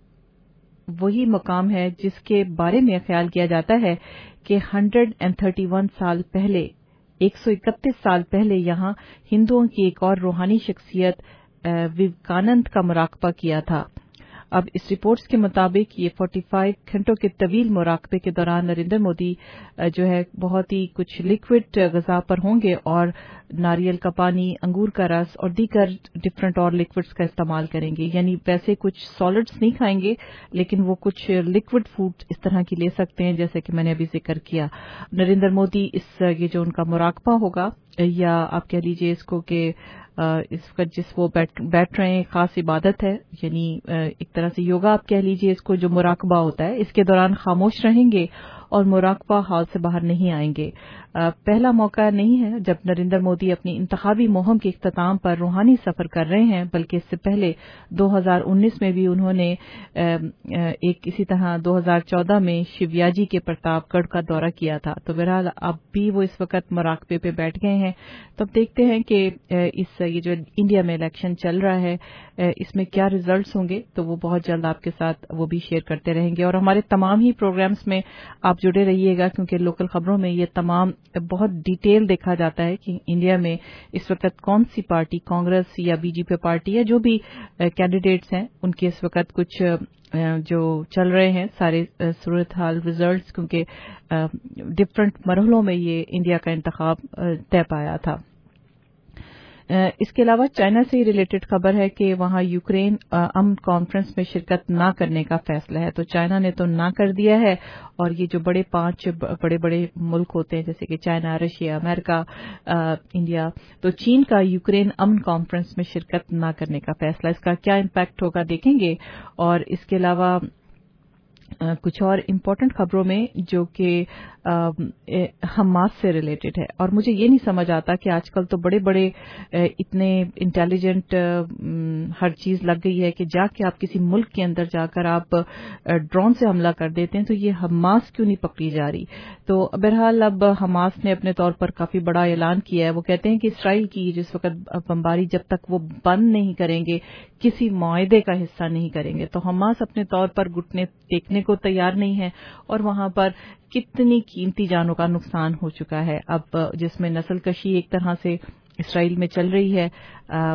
वही मकाम है जिसके बारे में ख्याल किया जाता है कि एक सौ इकतीस साल पहले एक सौ इकतीस साल पहले यहां हिंदुओं की एक और रूहानी शख्सियत विवेकानंद का मुराकबा किया था। अब इस रिपोर्ट्स के मुताबिक ये पैंतालीस घंटों के तवील मुराकबे के दौरान नरेंद्र मोदी जो है बहुत ही कुछ लिक्विड गज़ा पर होंगे, और नारियल का पानी, अंगूर का रस और दीगर डिफरेंट और लिक्विड्स का इस्तेमाल करेंगे। यानी वैसे कुछ सॉलिड्स नहीं खाएंगे, लेकिन वो कुछ लिक्विड फूड इस तरह की ले सकते हैं, जैसे कि मैंने अभी जिक्र किया। नरेंद्र मोदी इस ये जो उनका मुराकबा होगा, या आप कह लीजिए इसको कि इस वक्त जिस वो बैठ बैठ रहे हैं खास इबादत है, यानी एक तरह से योगा आप कह लीजिए इसको, जो मुराकबा होता है, इसके दौरान खामोश रहेंगे और मुराकबा हाल से बाहर नहीं आएंगे। पहला मौका नहीं है जब नरेंद्र मोदी अपनी इंतखाबी मुहिम के इख्तिताम पर रूहानी सफर कर रहे हैं, बल्कि इससे पहले दो हज़ार उन्नीस में भी उन्होंने एक इसी तरह दो हज़ार चौदह में शिवयाजी के प्रतापगढ़ का दौरा किया था। तो बहरहाल अब भी वो इस वक्त मुराकबे पे बैठ गए हैं। तो अब देखते हैं कि इस ये जो इंडिया में इलेक्शन चल रहा है इसमें क्या रिजल्ट्स होंगे, तो वो बहुत जल्द आपके साथ वो भी शेयर करते रहेंगे। और हमारे तमाम ही प्रोग्राम्स में आप जुड़े रहिएगा, क्योंकि लोकल खबरों में ये तमाम बहुत डिटेल देखा जाता है कि इंडिया में इस वक्त कौन सी पार्टी, कांग्रेस या बीजेपी पार्टी या जो भी कैंडिडेट्स हैं, उनके इस वक्त कुछ जो चल रहे हैं सारे सूरत हाल रिजल्ट्स, क्योंकि डिफरेंट मरहलों में ये इंडिया का इंतखाब तय पाया था। इसके अलावा चाइना से रिलेटेड खबर है कि वहां यूक्रेन अमन कॉन्फ्रेंस में शिरकत न करने का फैसला है। तो चाइना ने तो ना कर दिया है, और ये जो बड़े पांच बड़े बड़े मुल्क होते हैं जैसे कि चाइना, रशिया, अमेरिका, इंडिया, तो चीन का यूक्रेन अमन कॉन्फ्रेंस में शिरकत न करने का फैसला, इसका क्या इम्पैक्ट होगा देखेंगे। और इसके अलावा Uh, कुछ और इम्पोर्टेंट खबरों में जो कि हमास से रिलेटेड है, और मुझे ये नहीं समझ आता कि आजकल तो बड़े बड़े इतने इंटेलिजेंट हर चीज लग गई है कि जाके आप किसी मुल्क के अंदर जाकर आप ड्रोन से हमला कर देते हैं, तो ये हमास क्यों नहीं पकड़ी जा रही। तो बहरहाल अब हमास ने अपने तौर पर काफी बड़ा ऐलान किया है। वो कहते हैं कि इसराइल की जिस वक्त बमबारी जब तक वो बंद नहीं करेंगे, किसी मुआहदे का हिस्सा नहीं करेंगे। तो हमास अपने तौर पर घुटने टेकने को तैयार नहीं है, और वहां पर कितनी कीमती जानों का नुकसान हो चुका है अब, जिसमें नस्ल कशी एक तरह से इसराइल में चल रही है। आ,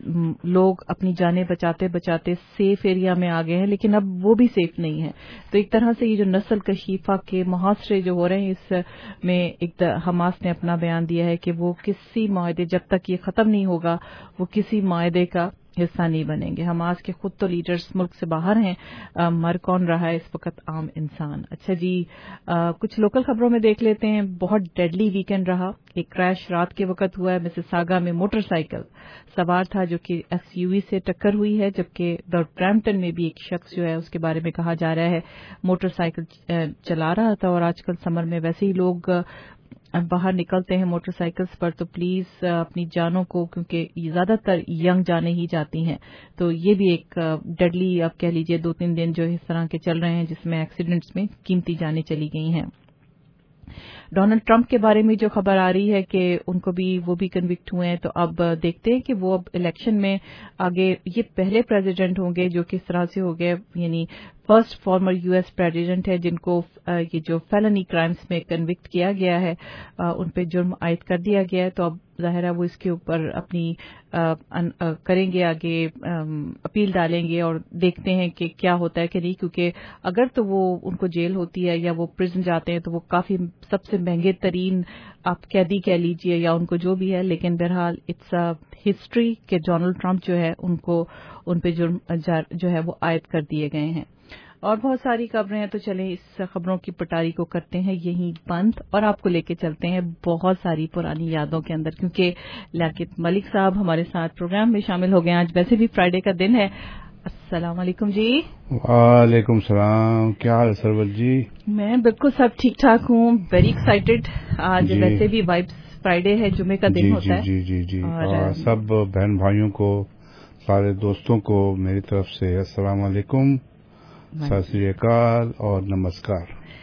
लोग अपनी जानें बचाते बचाते सेफ एरिया में आ गए हैं, लेकिन अब वो भी सेफ नहीं है। तो एक तरह से ये जो नस्ल कशीफा के मुहासरे जो हो रहे हैं, इसमें एक हमास ने अपना बयान दिया है कि वो किसी मुआहदे, जब तक ये खत्म नहीं होगा, वो किसी मुआहदे का हिस्सा नहीं बनेंगे। हमास के खुद तो लीडर्स मुल्क से बाहर हैं, आ, मर कौन रहा है इस वक्त? आम इंसान। अच्छा जी, आ, कुछ लोकल खबरों में देख लेते हैं। बहुत डेडली वीकेंड रहा। एक क्रैश रात के वक्त हुआ है मिसिसागा में। मोटरसाइकिल सवार था जो कि एसयूवी से टक्कर हुई है, जबकि ब्रैम्पटन में भी एक शख्स जो है उसके बारे में कहा जा रहा है मोटरसाइकिल चला रहा था। और आजकल समर में वैसे ही लोग बाहर निकलते हैं मोटरसाइकिल्स पर, तो प्लीज अपनी जानों को, क्योंकि ज्यादातर यंग जाने ही जाती हैं, तो ये भी एक डेडली आप कह लीजिए दो तीन दिन जो इस तरह के चल रहे हैं जिसमें एक्सीडेंट्स में कीमती जानें चली गई हैं। डोनाल्ड ट्रंप के बारे में जो खबर आ रही है कि उनको भी वो भी कन्विक्ट हुए हैं, तो अब देखते हैं कि वो अब इलेक्शन में आगे ये पहले प्रेसिडेंट होंगे जो किस तरह से हो गए, यानी फर्स्ट फॉर्मर यूएस प्रेसिडेंट है जिनको ये जो फेलनी क्राइम्स में कन्विक्ट किया गया है, उन पे जुर्म आयद कर दिया गया है। तो अब जाहिर है वो इसके ऊपर अपनी आ, आ, करेंगे आगे, अपील डालेंगे और देखते हैं कि क्या होता है कि नहीं, क्योंकि अगर तो वो उनको जेल होती है या वो प्रिजन जाते हैं तो वो काफी सबसे महंगे तरीन आप कैदी कह लीजिए या उनको जो भी है, लेकिन बहरहाल इट्स अ हिस्ट्री के डोनाल्ड ट्रंप जो है उनको उन पे जुर्म जो है वो आयद कर दिए गए हैं। और बहुत सारी खबरें हैं, तो चलें इस खबरों की पटारी को करते हैं यहीं बंद और आपको लेके चलते हैं बहुत सारी पुरानी यादों के अंदर, क्योंकि लियाकत मलिक साहब हमारे साथ प्रोग्राम में शामिल हो गए। आज वैसे भी फ्राइडे का दिन है। अस्सलाम वालेकुम जी। वालेकुम सलाम। क्या हाल है सरवत जी? मैं बिल्कुल सब ठीक ठाक हूँ, वेरी एक्साइटेड। आज वैसे भी वाइब्स फ्राइडे है, जुमे का दिन जी, होता है। जी जी जी और, और सब बहन भाइयों को, सारे दोस्तों को मेरी तरफ से अस्सलाम वालेकुम, सत श्री अकाल और नमस्कार।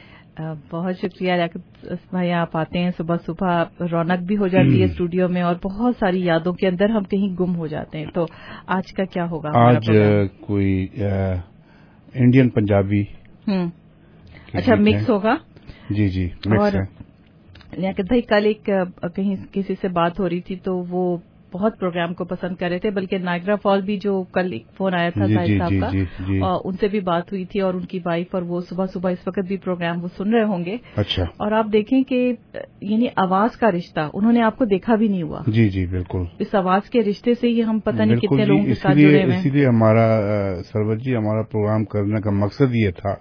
बहुत शुक्रिया भाई, आप आते हैं सुबह सुबह, रौनक भी हो जाती है स्टूडियो में और बहुत सारी यादों के अंदर हम कहीं गुम हो जाते हैं। तो आज का क्या होगा? आज कोई आ, इंडियन पंजाबी हम्म अच्छा मिक्स होगा। जी जी मिक्स और है। लियाकत भाई कल एक कहीं किसी से बात हो रही थी तो वो बहुत प्रोग्राम को पसंद कर रहे थे, बल्कि नायग्रा फॉल भी जो कल एक फोन आया था साहिब साहब का, जी, जी, और उनसे भी बात हुई थी और उनकी वाइफ, और वो सुबह सुबह इस वक्त भी प्रोग्राम वो सुन रहे होंगे। अच्छा। और आप देखें कि यानी आवाज का रिश्ता, उन्होंने आपको देखा भी नहीं हुआ। जी जी बिल्कुल। इस आवाज के रिश्ते से ही हम पता नहीं कितने लोगों के साथ जुड़े हुए हैं। इसीलिए हमारा सरवत जी हमारा प्रोग्राम करने का मकसद ये था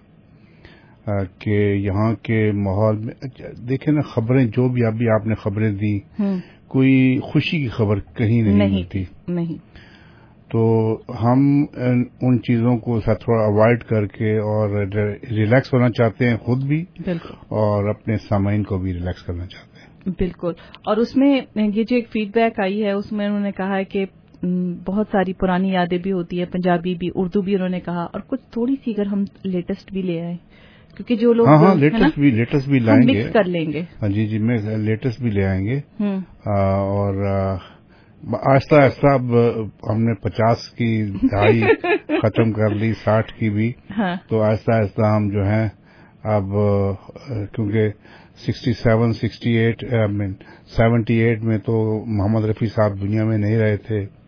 कि यहाँ के माहौल में देखें ना, खबरें जो भी अभी आपने खबरें दी, कोई खुशी की खबर कहीं नहीं, नहीं मिलती। नहीं। तो हम उन चीजों को थोड़ा अवॉइड करके और रिलैक्स होना चाहते हैं, खुद भी और अपने सामाइन को भी रिलैक्स करना चाहते हैं। बिल्कुल। और उसमें ये जो एक फीडबैक आई है उसमें उन्होंने कहा है कि बहुत सारी पुरानी यादें भी होती है, पंजाबी भी, उर्दू भी उन्होंने कहा, और कुछ थोड़ी सी अगर हम लेटेस्ट भी ले आए, क्योंकि जो लोग हाँ हाँ लेटेस्ट भी लेटेस्ट भी लाएंगे, मिक्स कर लेंगे। हाँ जी जी मैं लेटेस्ट भी ले आएंगे। आ, और आहिस्ता आहिस्ता अब हमने पचास की दहाई खत्म कर ली, साठ की भी। हाँ। तो आहिस्ता आहिस्ता हम जो है अब, क्योंकि sixty seven sixty eight I mean seventy eight में तो मोहम्मद रफी साहब दुनिया में नहीं रहे थे,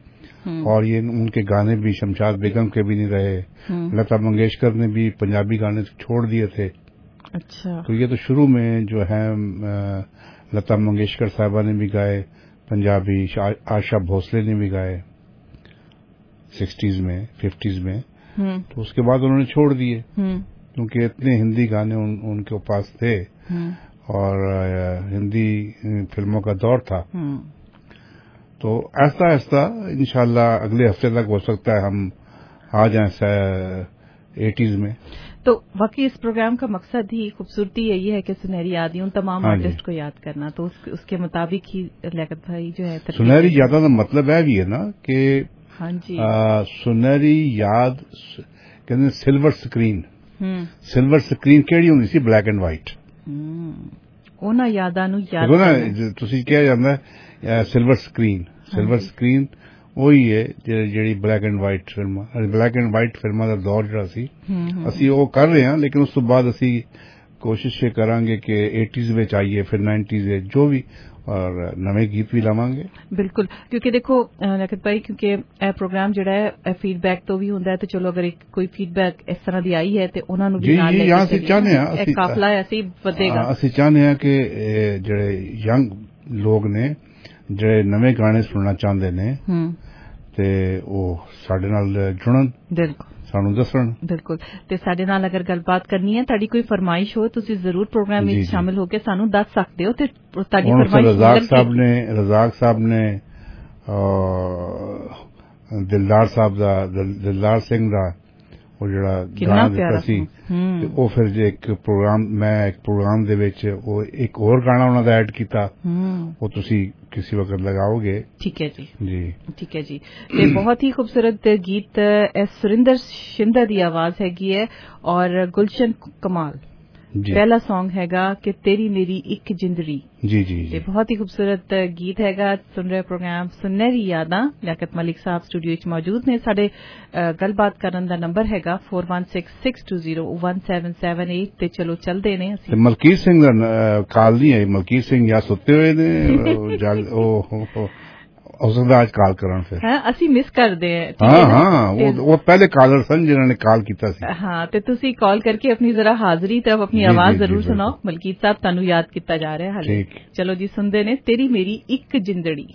और ये उनके गाने भी शमशाद बेगम के भी नहीं रहे, लता मंगेशकर ने भी पंजाबी गाने छोड़ दिए थे। अच्छा। तो ये तो शुरू में जो है लता मंगेशकर साहबा ने भी गाए पंजाबी, आशा भोसले ने भी गाए सिक्सटीज में फिफ्टीज में, तो उसके बाद उन्होंने छोड़ दिए क्योंकि इतने हिंदी गाने उन, उनके पास थे और हिंदी फिल्मों का दौर था। तो ऐसा ऐसा इंशाल्लाह अगले हफ्ते तक हो सकता है हम आ जाएं एटीज में। तो वाकई इस प्रोग्राम का मकसद ही खूबसूरती यही है कि सुनहरी यादें उन तमाम हाँ आर्टिस्ट को याद करना, तो उस, उसके मुताबिक ही लियाकत भाई जो है सुनहरी यादा का मतलब है भी है ना कि हाँ जी आ, सुनहरी याद कहते सिल्वर स्क्रीन, सिल्वर स्क्रीन केड़ी होंदी सी ब्लैक एंड वाइट, ਉਹਨਾਂ ਯਾਦਾਂ ਨੂੰ ਯਾਦ ਕਰਨਾ। ਤੁਸੀਂ ਕਿਹਾ ਜਾਂਦਾ ਸਿਲਵਰ ਸਕਰੀਨ, ਸਿਲਵਰ ਸਕਰੀਨ ਉਹੀ ਹੈ ਜਿਹੜੀ ਬਲੈਕ ਐਂਡ ਵਾਈਟ ਫਿਲਮਾਂ, ਬਲੈਕ ਐਂਡ ਵਾਈਟ ਫਿਲਮਾਂ ਦਾ ਦੌਰ ਜਿਹੜਾ ਸੀ ਅਸੀਂ ਉਹ ਕਰ ਰਹੇ ਹਾਂ, ਲੇਕਿਨ ਉਸ ਤੋਂ ਬਾਅਦ ਅਸੀਂ ਕੋਸ਼ਿਸ਼ ਇਹ ਕਰਾਂਗੇ ਕਿ एटीज़ ਵਿੱਚ ਆਈਏ, ਫਿਰ नाइन्टीज़ ਵਿੱਚ ਜੋ ਵੀ और नवे गीत भी लावांगे। बिल्कुल, क्योंकि देखो लियाकत भाई क्योंकि यह प्रोग्राम जिहड़ा है फीडबैक तो भी हुंदा है, तो चलो अगर कोई फीडबैक इस तरह दी आई है तो उन्हां नूं भी नाल लेके ਅਸੀਂ ਚਾਹੁੰਦੇ ਹਾਂ एक काफला ऐसे ही ਵਧੇਗਾ। ਅਸੀਂ ਚਾਹੁੰਦੇ ਹਾਂ ਕਿ ਜਿਹੜੇ ਯੰਗ ਲੋਕ ਨੇ ਜਿਹੜੇ ਨਵੇਂ ਗਾਣੇ ਸੁਣਨਾ ਚਾਹੁੰਦੇ ਨੇ ਤੇ ਉਹ ਸਾਡੇ ਨਾਲ ਜੁੜਨ, ਬਿਲਕੁਲ ਸਾਨੂੰ ਦੱਸਣ। ਬਿਲਕੁਲ, ਤੇ ਸਾਡੇ ਨਾਲ ਅਗਰ ਗੱਲਬਾਤ ਕਰਨੀ ਹੈ, ਤੁਹਾਡੀ ਕੋਈ ਫਰਮਾਇਸ਼ ਹੋ, ਤੁਸੀਂ ਜ਼ਰੂਰ ਪ੍ਰੋਗਰਾਮ ਵਿੱਚ ਸ਼ਾਮਿਲ ਹੋ ਕੇ ਸਾਨੂੰ ਦੱਸ ਸਕਦੇ ਹੋ। ਤੇ ਤੁਹਾਡੀ ਫਰਮਾਇਸ਼ ਰਜ਼ਾਕ ਸਾਹਿਬ ਨੇ ਰਜ਼ਾਕ ਸਾਹਿਬ ਨੇ ਦਿਲਦਾਰ ਸਾਹਿਬ ਦਾ ਦਿਲਦਾਰ ਸਿੰਘ ਦਾ ਉਹ ਜਿਹੜਾ ਗਾਣਾ ਦਿੱਤਾ ਸੀ, ਤੇ ਉਹ ਫਿਰ ਜੇ ਇੱਕ ਪ੍ਰੋਗਰਾਮ ਮੈਂ ਇੱਕ ਪ੍ਰੋਗਰਾਮ ਦੇ ਵਿੱਚ ਉਹ ਇੱਕ ਹੋਰ ਗਾਣਾ ਉਹਨਾਂ ਦਾ ਐਡ ਕੀਤਾ, ਉਹ ਤੁਸੀਂ किसी वक्त लगाओगे। ठीक है जी जी ठीक है जी। ये बहुत ही खूबसूरत गीत सुरिंदर शिंदा दी आवाज हैगी है और गुलशन कमाल पहला सॉन्ग हैगा कि तेरी मेरी एक जिंदड़ी। जी जी ये बहुत ही खूबसूरत गीत हैगा। सुन रहे प्रोग्राम सुनहरी यादां, लियाकत मलिक साहब स्टूडियो च मौजूद ने। साडे गलबात करन दा नंबर हैगा four one six six two zero one seven seven eight. ते चलो चलदे ने असीं मलकीत सिंह दा काल नहीं है, मलकीत सिंह या सुते हुए ने ओ हो सकता आज काल करन फिर हां ਅਸੀਂ ਮਿਸ ਕਰਦੇ ਹਾਂ। ਹਾਂ ਹਾਂ ਉਹ ਉਹ ਪਹਿਲੇ ਕਾਲਰ ਸਨ ਜਿਨ੍ਹਾਂ ਨੇ ਕਾਲ ਕੀਤਾ ਸੀ। ਹਾਂ ਤੇ ਤੁਸੀਂ ਕਾਲ ਕਰਕੇ ਆਪਣੀ ਜ਼ਰਾ ਹਾਜ਼ਰੀ ਤੇ ਆਪਣੀ ਆਵਾਜ਼ ਜ਼ਰੂਰ ਸੁਣਾਓ। ਮਲਕੀਤ ਸਾਹਿਬ ਤੁਹਾਨੂੰ ਯਾਦ ਕੀਤਾ ਜਾ ਰਿਹਾ ਹਾਲੇ। ਚਲੋ ਜੀ ਸੁਣਦੇ ਨੇ ਤੇਰੀ ਮੇਰੀ ਇੱਕ ਜਿੰਦੜੀ।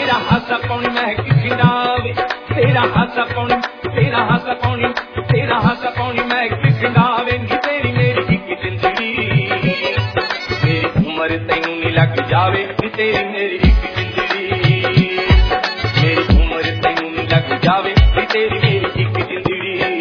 तेरा हाथ पौनी तेरा ਉਮਰ ਤੈਨੂੰ ਨੀ ਲੱਗ ਜਾਵੇ ਨੀ ਤੇਰੀ ਮੇਰੀ ਇੱਕ ਜ਼ਿੰਦੜੀ ਮੇਰੀ ਉਮਰ ਤੈਨੂੰ ਨੀ ਲੱਗ ਜਾਵੇ ਨੀ ਤੇਰੀ ਮੇਰੀ ਇੱਕ ਜ਼ਿੰਦੜੀ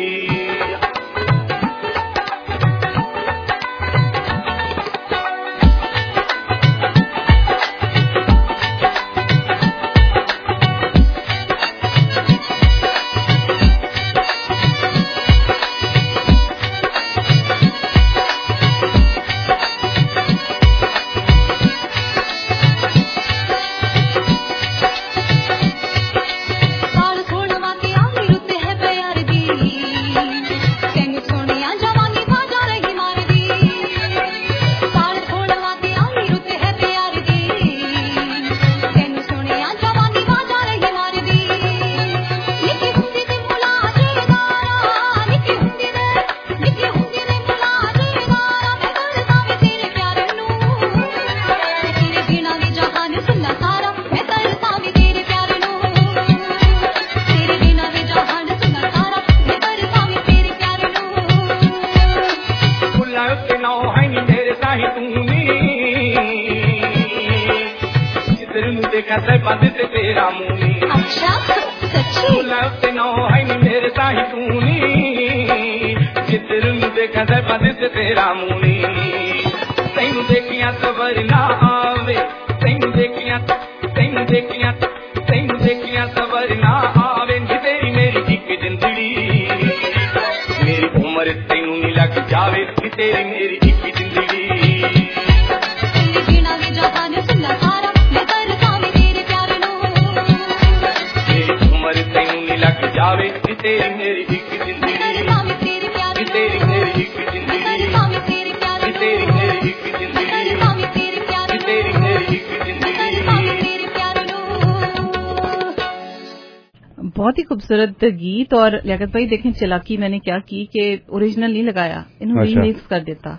बहुत ही खूबसूरत गीत। और लियाकत भाई देखें चलाकी मैंने क्या की कि ओरिजिनल नहीं लगाया, इन्होंने अच्छा। रीमिक्स कर देता।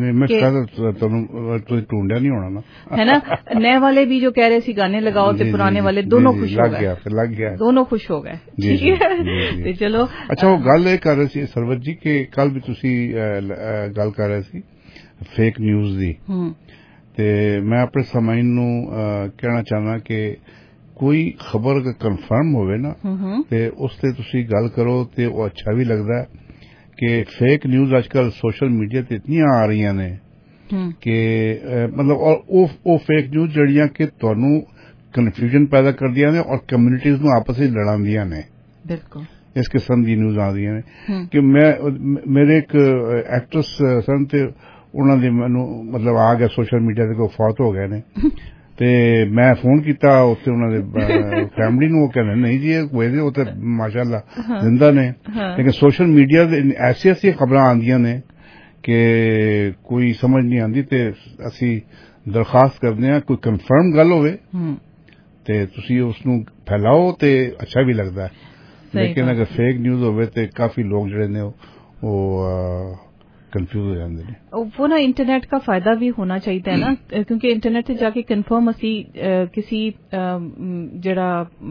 ढूंढा नहीं होना ना है ना। नए वाले भी जो कह रहे थे गाने लगाओ तो पुराने वाले दोनों खुश हो गए, लग गया दोनों खुश हो गए। ठीक है तो चलो अच्छा वो गल ये कर रहे थे सरवत जी के कल भी तुसी गल कर रहे थे फेक न्यूज़ दी ते मैं अपने समाइन नू कहना चाहना कि कोई खबर अगर कन्फर्म होवे ना ते उस ते तुसी गल करो ते वो अच्छा भी लगता है कि फेक न्यूज़ आजकल सोशल मीडिया ते इतनी आ रही ने कि मतलब और वो फेक न्यूज़ जड़ियां कि तुहानू कन्फ्यूजन पैदा कर दिया ने और कम्युनिटीज नू आपस में लड़ांदियां ने। बिल्कुल इस किस्म दी न्यूज़ आ रही ने कि मैं मेरे एक एक्ट्रेस सन ते उन्हां दे मैनू मतलब आ गया सोशल मीडिया ते कोई फौत हो गए ने ते मैं फोन किया उत्थे उन्होंने फैमिली नू कहने नहीं जी कोई वो तो माशाअल्लाह जिंदा ने लेकिन सोशल मीडिया ऐसी ऐसी खबर आंदियां ने कि कोई समझ नहीं आती ते असी दरखास्त करने हैं कोई कंफर्म गल होवे ते तुसी उसनू फैलाओ ते अच्छा भी लगता है, लेकिन अगर फेक न्यूज़ होवे ते काफी लोग जड़े ने वो कंफ्यूज हो जाते हैं। वो ना इंटरनेट का फायदा भी होना चाहिए ना, क्योंकि इंटरनेट से जाके कन्फर्म असी किसी जड़ा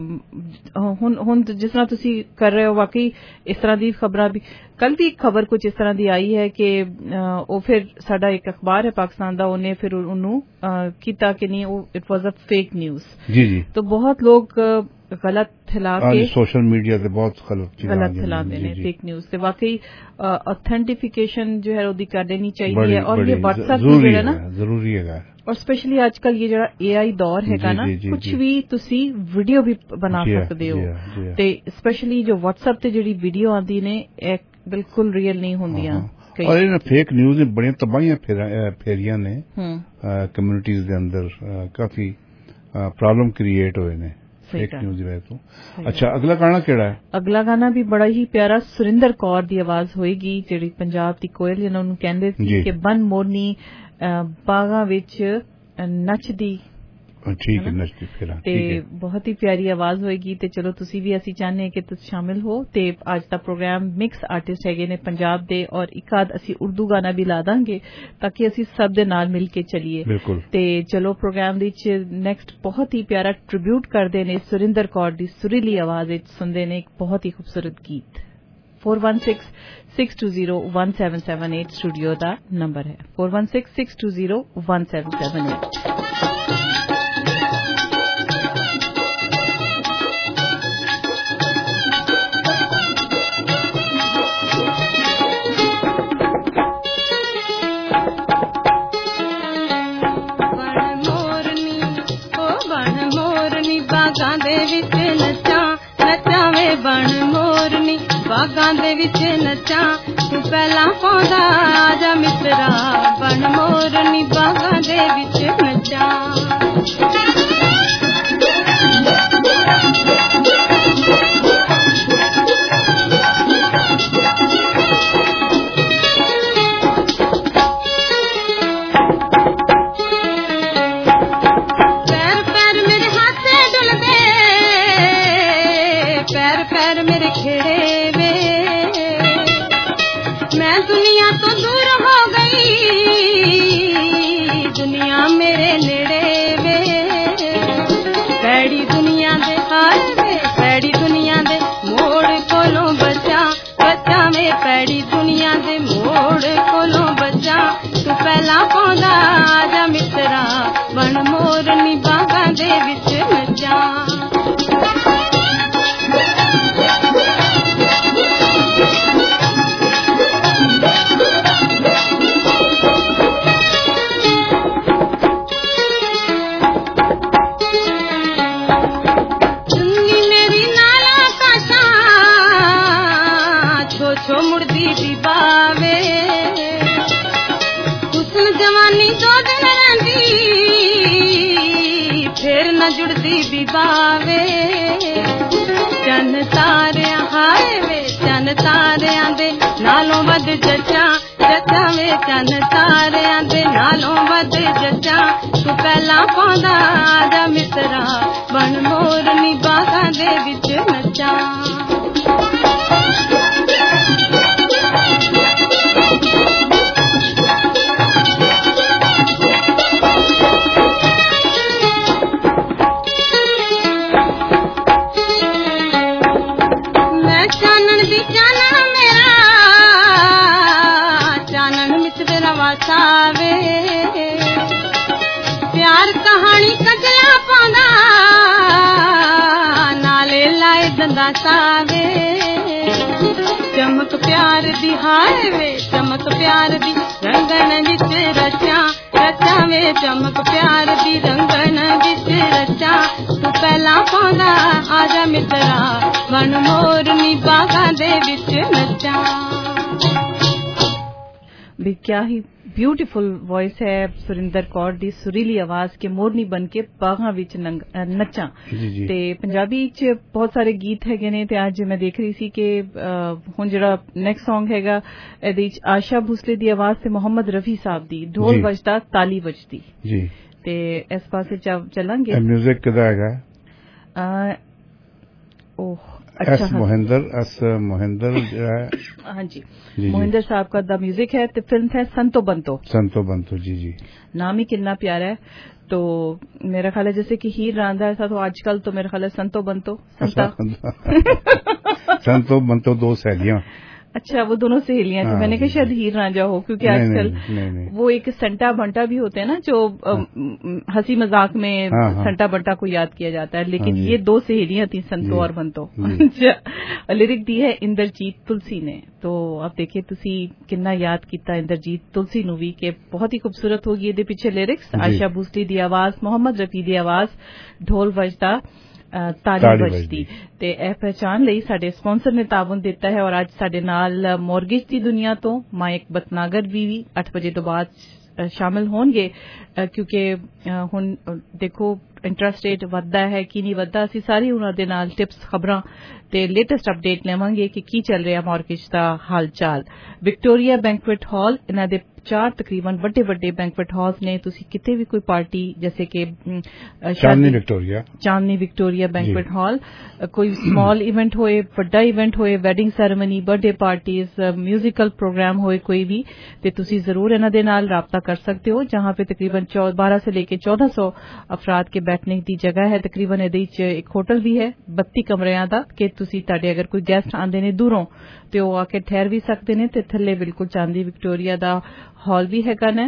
हुन हुन जिस तरह तुसी कर रहे हो वाकई इस तरह दी खबरां भी कल भी एक खबर कुछ इस तरह दी आई है कि वो फिर साडा एक अखबार है पाकिस्तान दा उन्हें फिर उन्होंने किया कि नहीं वो it was a fake news. जी जी तो बहुत लोग गलत फैला के सोशल मीडिया से बहुत गलत गलत फैला देने फेक न्यूज़ से वाकई ऑथेंटिफिकेशन जो है वो कर देनी चाहिए। और ये व्हाट्सएप जो है ना जरूरी है और स्पेशली आजकल ये जरा एआई दौर है ना कुछ भी तुसी वीडियो भी बना सकते हो ते स्पेशली जो व्हाट्सएप ते जेडी वीडियो आंदी ने एक बिल्कुल रियल नहीं होंदियां। और इन फेक न्यूज़ ने बड़ी तबाहियां फेरियां ने कम्युनिटीज दे अंदर काफी प्रॉब्लम क्रिएट होए ने फेक न्यूज़ दी वजह तो। अच्छा अगला गाना केड़ा है? अगला गाना भी बड़ा ही प्यारा सुरिंदर कौर दी आवाज होएगी जेड़ी पंजाब दी कोयल जिन्हां नूं कहंदे सी कि बन मोरनी बागां विच नचदी ठीक है नचदी फिर ते बहुत ही प्यारी आवाज होएगी ते चलो तुसी भी असी चाहने कि तुस शामिल हो ते आज दा प्रोग्राम मिक्स आर्टिस्ट हैगे ने पंजाब दे और एक आध असी उर्दू गाना भी ला दांगे ताकि असी सब दे नाल मिल के चलिए ते चलो प्रोग्राम विच नेक्स्ट बहुत ही प्यारा ट्रिब्यूट करदे ने सुरिंदर कौर दी सुरीली आवाज विच सुनदे ने एक बहुत ही खूबसूरत गीत। Four one six six two zero one seven seven eight studio का नंबर है four one six six two zero one seven seven eight. बागां दे विच नचां नचां वे बण मोरनी बागां दे विच नचां तू पहला पौंदा आजा मित्रा बण मोरनी बागां दे विच नचां पैड़ी दुनिया दे मोड़ कोलों बचा तू पहला पौंदा आजा मित्रा बण मोरनी बागां दे विच नचा जुड़दी भी बावे चन तारियां हाय वे चन तारियां दे नालों वध जचा जचा वे चन तारियां दे नालों वध जचा तू पहला पौंदा आजा मित्रा बण मोरनी बागां दे विच नचा प्यार कहानी कजला पांदा नाले लाए दंदा सावे चमक प्यार दी हाय वे चमक प्यार दी रंगन विच रचा रचा वे चमक प्यार दी रंगन विच रचा तू पहला पांदा आजा मित्रा बण मोरनी बागां दे विच नचा। भी क्या ही ब्यूटीफुल वॉइस है सुरिंदर कौर दी सुरीली आवाज के मोरनी बन के बागां विच नचा ते पंजाबी च बहुत सारे गीत हैगे ने ते आज मैं देख रही सी कि हुण जेड़ा नेक्स्ट सॉन्ग हैगा एदे च आशा भोसले दी आवाज ते मोहम्मद रफी साहब दी ढोल बजदा ताली बजदी जी ते इस पासे चलांगे म्यूजिक किदा हैगा ओह अच्छा एस मोहिंदर एस मोहिंदर जो है हाँ जी, जी मोहिंदर साहब का द म्यूजिक है तो फिल्म है संतो बंतो संतो बंतो जी जी नाम ही कितना प्यारा है। तो मेरा ख्याल है जैसे कि हीर रांधा ऐसा तो आजकल तो मेरा ख्याल है संतो बंतो संता संतो बंतो दो सहेलियां अच्छा वो दोनों सहेलियां थी मैंने कहा शायद हीर रांझा हो क्योंकि आजकल वो एक संटा बंटा भी होते हैं ना जो हंसी मजाक में हाँ, हाँ, संटा बंटा को याद किया जाता है लेकिन हाँ, ये दो सहेलियां थी संतो और बंतो। लिरिक दी है इंद्रजीत तुलसी ने तो आप देखिए तुसी किन्ना याद किया इंद्रजीत तुलसी नू भी के बहुत ही खूबसूरत होगी ये पीछे लिरिक्स आशा भोसले दी आवाज मोहम्मद रफी दी आवाज ढोल बजदा ताली बजदी ते ए पहचान लई साडे स्पॉन्सर ने ताबन दिता है और आज साडे नाल मॉर्गेज दी दुनिया तो माइक बतनागर भी आठ बजे तो बाद शामिल होंगे क्योंकि हुण देखो इंटरेस्ट रेट वधदा है कि नहीं वधदा असी सारी उन्हां दे नाल टिप्स खबरां ते लेटेस्ट अपडेट लेवांगे कि की चल रहा मॉर्गेज दा हाल चाल। विक्टोरिया बैंक्वेट हॉल इन्हां दे चार तकरीबन बड़े बड़े बैंक्वेट हॉल्स ने तुसी किते भी कोई पार्टी जैसे कि Chandni Victoria Chandni Victoria banquet hall कोई स्मॉल इवेंट होए बड़ा इवेंट होए wedding ceremony birthday parties musical program होए कोई भी ते तुसी जरूर इन्हां दे नाल राब्ता कर सकते हो जहां पे तकरीबन बारह से लेके चौदह सौ अफराद के ਬੈਠਣੇ ਦੀ ਜਗ੍ਹਾ ਹੈ ਤਕਰੀਬਨ ਇਹਦੇ ਵਿੱਚ ਇੱਕ ਹੋਟਲ ਵੀ ਹੈ ਬੱਤੀ ਕਮਰਿਆਂ ਦਾ ਕਿ ਤੁਸੀਂ ਤੁਹਾਡੇ ਅਗਰ ਕੋਈ ਗੈਸਟ ਆਉਂਦੇ ਨੇ ਦੂਰੋਂ ਤੇ ਉਹ ਆ ਕੇ ਠਹਿਰ ਵੀ ਸਕਦੇ ਨੇ ਤੇ ਥੱਲੇ ਬਿਲਕੁਲ ਚਾਂਦੀ ਵਿਕਟੋਰੀਆ ਦਾ ਹਾਲ ਵੀ ਹੈਗਾ ਨਾ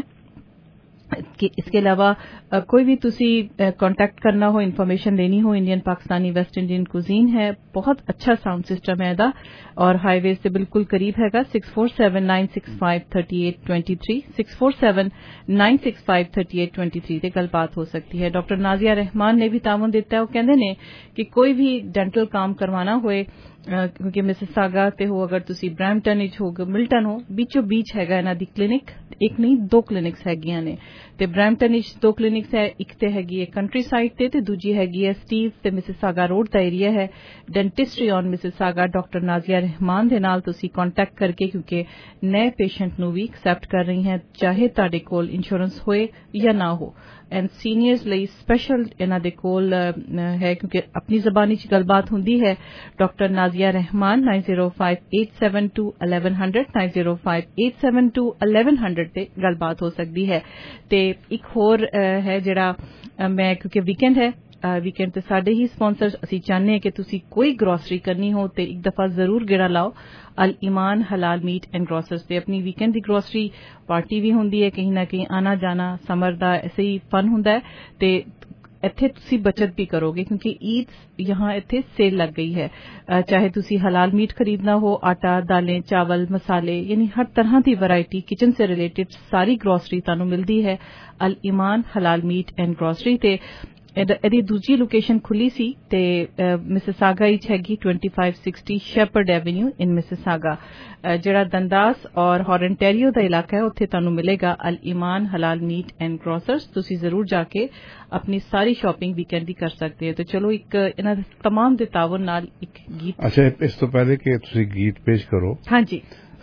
کہ اس کے علاوہ کوئی بھی تسی کانٹیکٹ کرنا ہو انفارمیشن لینی ہو Indian Pakistani West Indian cuisine ہے بہت اچھا ساؤنڈ سسٹم ہے دا اور ہائی وے سے بالکل قریب ہے گا six four seven nine six five thirty eight twenty three six four seven nine six five thirty eight twenty three تے گل بات ہو سکتی ہے. ڈاکٹر نازیہ رحمان نے بھی تعاون دیتا ہے وہ کہندے نے کہ کوئی بھی ڈینٹل کام کروانا ہوئے کیونکہ مسیساگا تے ہو اگر تسی برامپٹن وچ ہو ملٹن ہو بیچو بیچ ہے گا انہاں دی کلینک ایک نہیں دو کلینکس ہیگیاں نے تے برامپٹن وچ دو کلینکس ہے ایک تے ہیگی ہے کنٹری سائڈ تے تے دوجی ہیگی ہے سٹیو تے مسیساگا روڈ دا ایریا ہے dentistry on Mississauga doctor Nazia Rahman دے نال تسی کانٹیکٹ کر کے کیونکہ نئے پیشنٹ نو بھی ایکسپٹ کر رہی ہیں چاہے تہاڈے کول انشورنس ہوئے یا نہ ہو اینڈ سینئرز ਲਈ ਸਪੈਸ਼ਲ ਇਹਨਾਂ ਦੇ ਕੋਲ ਹੈ ਕਿਉਂਕਿ ਆਪਣੀ ਜ਼ਬਾਨੀ 'ਚ ਗੱਲਬਾਤ ਹੁੰਦੀ ਹੈ. Doctor Nazia Rahman nine zero five eight seven two eleven hundred nine zero five eight seven two eleven hundred ਤੇ ਗੱਲਬਾਤ ਹੋ ਸਕਦੀ ਹੈ. ਤੇ ਇੱਕ ਹੋਰ ਹੈ ਜਿਹੜਾ ਮੈਂ ਕਿਉਂਕਿ ਵੀਕਐਂਡ ਹੈ ਵੀਕਐਂਡ ਤੇ ਸਾਡੇ ਹੀ ਸਪਾਂਸਰਸ ਅਸੀਂ ਚਾਹੁੰਦੇ ਹਾਂ ਕਿ ਤੁਸੀਂ ਕੋਈ ਗਰੋਸਰੀ ਕਰਨੀ ਹੋ ਤੇ ਇੱਕ ਦਫਾ ਜ਼ਰੂਰ ਗੇੜਾ ਲਾਓ ਅਲ ਈਮਾਨ ਹਲਾਲ ਮੀਟ ਐਂਡ ਗਰੋਸਰਸ ਤੇ ਆਪਣੀ ਵੀਕਐਂਡ ਦੀ ਗਰੋਸਰੀ ਪਾਰਟੀ ਵੀ ਹੁੰਦੀ ਹੈ ਕहीं ਨਾ ਕहीं ਆਣਾ ਜਾਣਾ ਸਮਰ ਦਾ ਐਸੇ ਹੀ ਫਨ ਹੁੰਦਾ ਹੈ ਤੇ ਇੱਥੇ ਤੁਸੀਂ ਬਚਤ ਵੀ ਕਰੋਗੇ ਕਿਉਂਕਿ ਈਦ ਯਹਾਂ ਇੱਥੇ ਸੇਲ ਲੱਗ ਗਈ ਹੈ ਚਾਹੇ ਤੁਸੀਂ ਹਲਾਲ ਮੀਟ ਖਰੀਦਣਾ ਹੋ ਆਟਾ ਦਾलें ਚਾਵਲ ਮਸਾਲੇ ਯਾਨੀ ਹਰ ਤਰ੍ਹਾਂ ਦੀ ਵੈਰਾਈਟੀ ਕਿਚਨ ਸੇ ਰਿਲੇਟਡ ਸਾਰੀ ਗਰੋਸਰੀ ਤੁਹਾਨੂੰ ਮਿਲਦੀ ਹੈ ਅਲ ਈਮਾਨ ਹਲਾਲ ਮੀਟ ਐਂਡ ਗਰੋਸਰੀ ਤੇ ਇਹਦੀ ਦੂਜੀ ਲੋਕੇਸ਼ਨ ਖੁੱਲੀ ਸੀ ਤੇ ਮਿਸਿਸਾਗਾ ਵਿੱਚ ਹੈਗੀ twenty five sixty Shepherd avenue in Mississauga ਜਿਹੜਾ ਦੰਦਾਸ ਔਰ ਹੌਰਨਟੈਰੀਓ ਦਾ ਇਲਾਕਾ ਹੈ ਉੱਥੇ ਤੁਹਾਨੂੰ ਮਿਲੇਗਾ ਅਲ ਈਮਾਨ ਹਲਾਲ ਮੀਟ ਐਂਡ ਗਰੋਸਰਸ ਤੁਸੀਂ ਜ਼ਰੂਰ ਜਾ ਕੇ ਆਪਣੀ ਸਾਰੀ ਸ਼ਾਪਿੰਗ ਵੀਕਐਂਡ ਦੀ ਕਰ ਸਕਦੇ ਹੋ ਤੇ ਚਲੋ ਇੱਕ ਇਹਨਾਂ ਦੇ तमाम ਦੇ ਤਾਵਨ ਨਾਲ ਇੱਕ ਗੀਤ ਅੱਛਾ ਇਸ ਤੋਂ ਪਹਿਲੇ ਕਿ ਤੁਸੀਂ ਗੀਤ ਪੇਸ਼ ਕਰੋ ਹਾਂਜੀ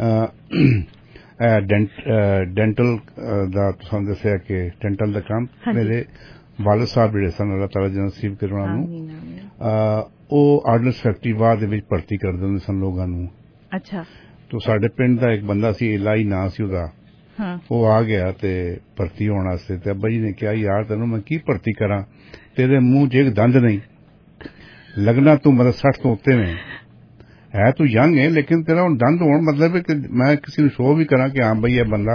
ਡੈਂਟਲ ਦਾ ਤੁਸੀਂ ਦੱਸਿਆ ਕਿ ਡੈਂਟਲ ਦਾ ਕੰਮ ਮੇਰੇ ਵਾਲਦ ਸਾਹਿਬ ਜਿਹੜੇ ਸਨ ਅੱਲਾਹ ਤਾਲਾ ਜਨ ਨਸੀਬ ਕਰੇ ਉਹਨਾਂ ਨੂੰ ਉਹ ਆਰਡਨੈਂਸ ਫੈਕਟਰੀ ਬਾਅਦ ਦੇ ਵਿੱਚ ਭਰਤੀ ਕਰਦੇ ਹੁੰਦੇ ਸਨ ਲੋਕਾਂ ਨੂੰ ਅੱਛਾ ਤੋ ਸਾਡੇ ਪਿੰਡ ਦਾ ਇੱਕ ਬੰਦਾ ਸੀ ਇਲਾਈ ਨਾਂ ਸੀ ਉਹਦਾ ਉਹ ਆ ਗਿਆ ਤੇ ਭਰਤੀ ਹੋਣ ਵਾਸਤੇ ਤੇ ਅੱਬਾ ਜੀ ਨੇ ਕਿਹਾ ਯਾਰ ਤੈਨੂੰ ਮੈਂ ਕੀ ਭਰਤੀ ਕਰਾਂ ਤੇਰੇ ਮੂੰਹ 'ਚ ਇੱਕ ਦੰਦ ਨਹੀਂ ਲੱਗਣਾ ਤੂੰ ਮਤਲਬ ਸੱਠ ਤੋਂ ਉੱਤੇ ਨੇ ਹੈ ਤੂੰ ਯੰਗ ਹੈ ਲੇਕਿਨ ਤੇਰਾ ਹੁਣ ਦੰਦ ਹੋਣ ਮਤਲਬ ਕਿ ਮੈਂ ਕਿਸੇ ਨੂੰ ਸ਼ੋਅ ਵੀ ਕਰਾਂ ਕਿ ਹਾਂ ਬਈ ਇਹ ਬੰਦਾ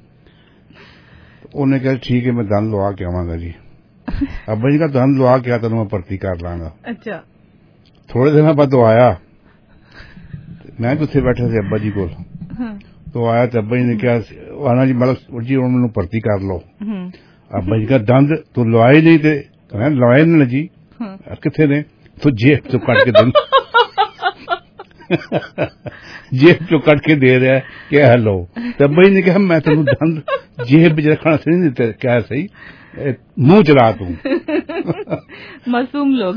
ਉਹਨੇ ਕਿਹਾ ਠੀਕ ਹੈ ਮੈਂ ਦੰਦ ਲਵਾ ਕੇ ਆਵਾਂਗਾ ਜੀ ابا جی کا دند لوا کیا تو میں بھرتی کر لاں گا. اچھا تھوڑے دن بعد تو آیا میں کتنے بیٹھا سی ابا جی کو تو آیا تو ابا جی نے کیا آنا جی مطلب جی ہوں مینوں بھرتی کر لو. ابا جی کا دند تو لوائے نہیں تے لوائے نہیں جی کتنے نے تو جیب تو کٹ کے دند جیب چو کٹ کے دے رہا ہے کہ ہلو تو ابا جی نے کہا میں تینوں دند جیب وچ رکھنا سے نہیں دیتے کیا صحیح منہ چلا توں معصوم لوگ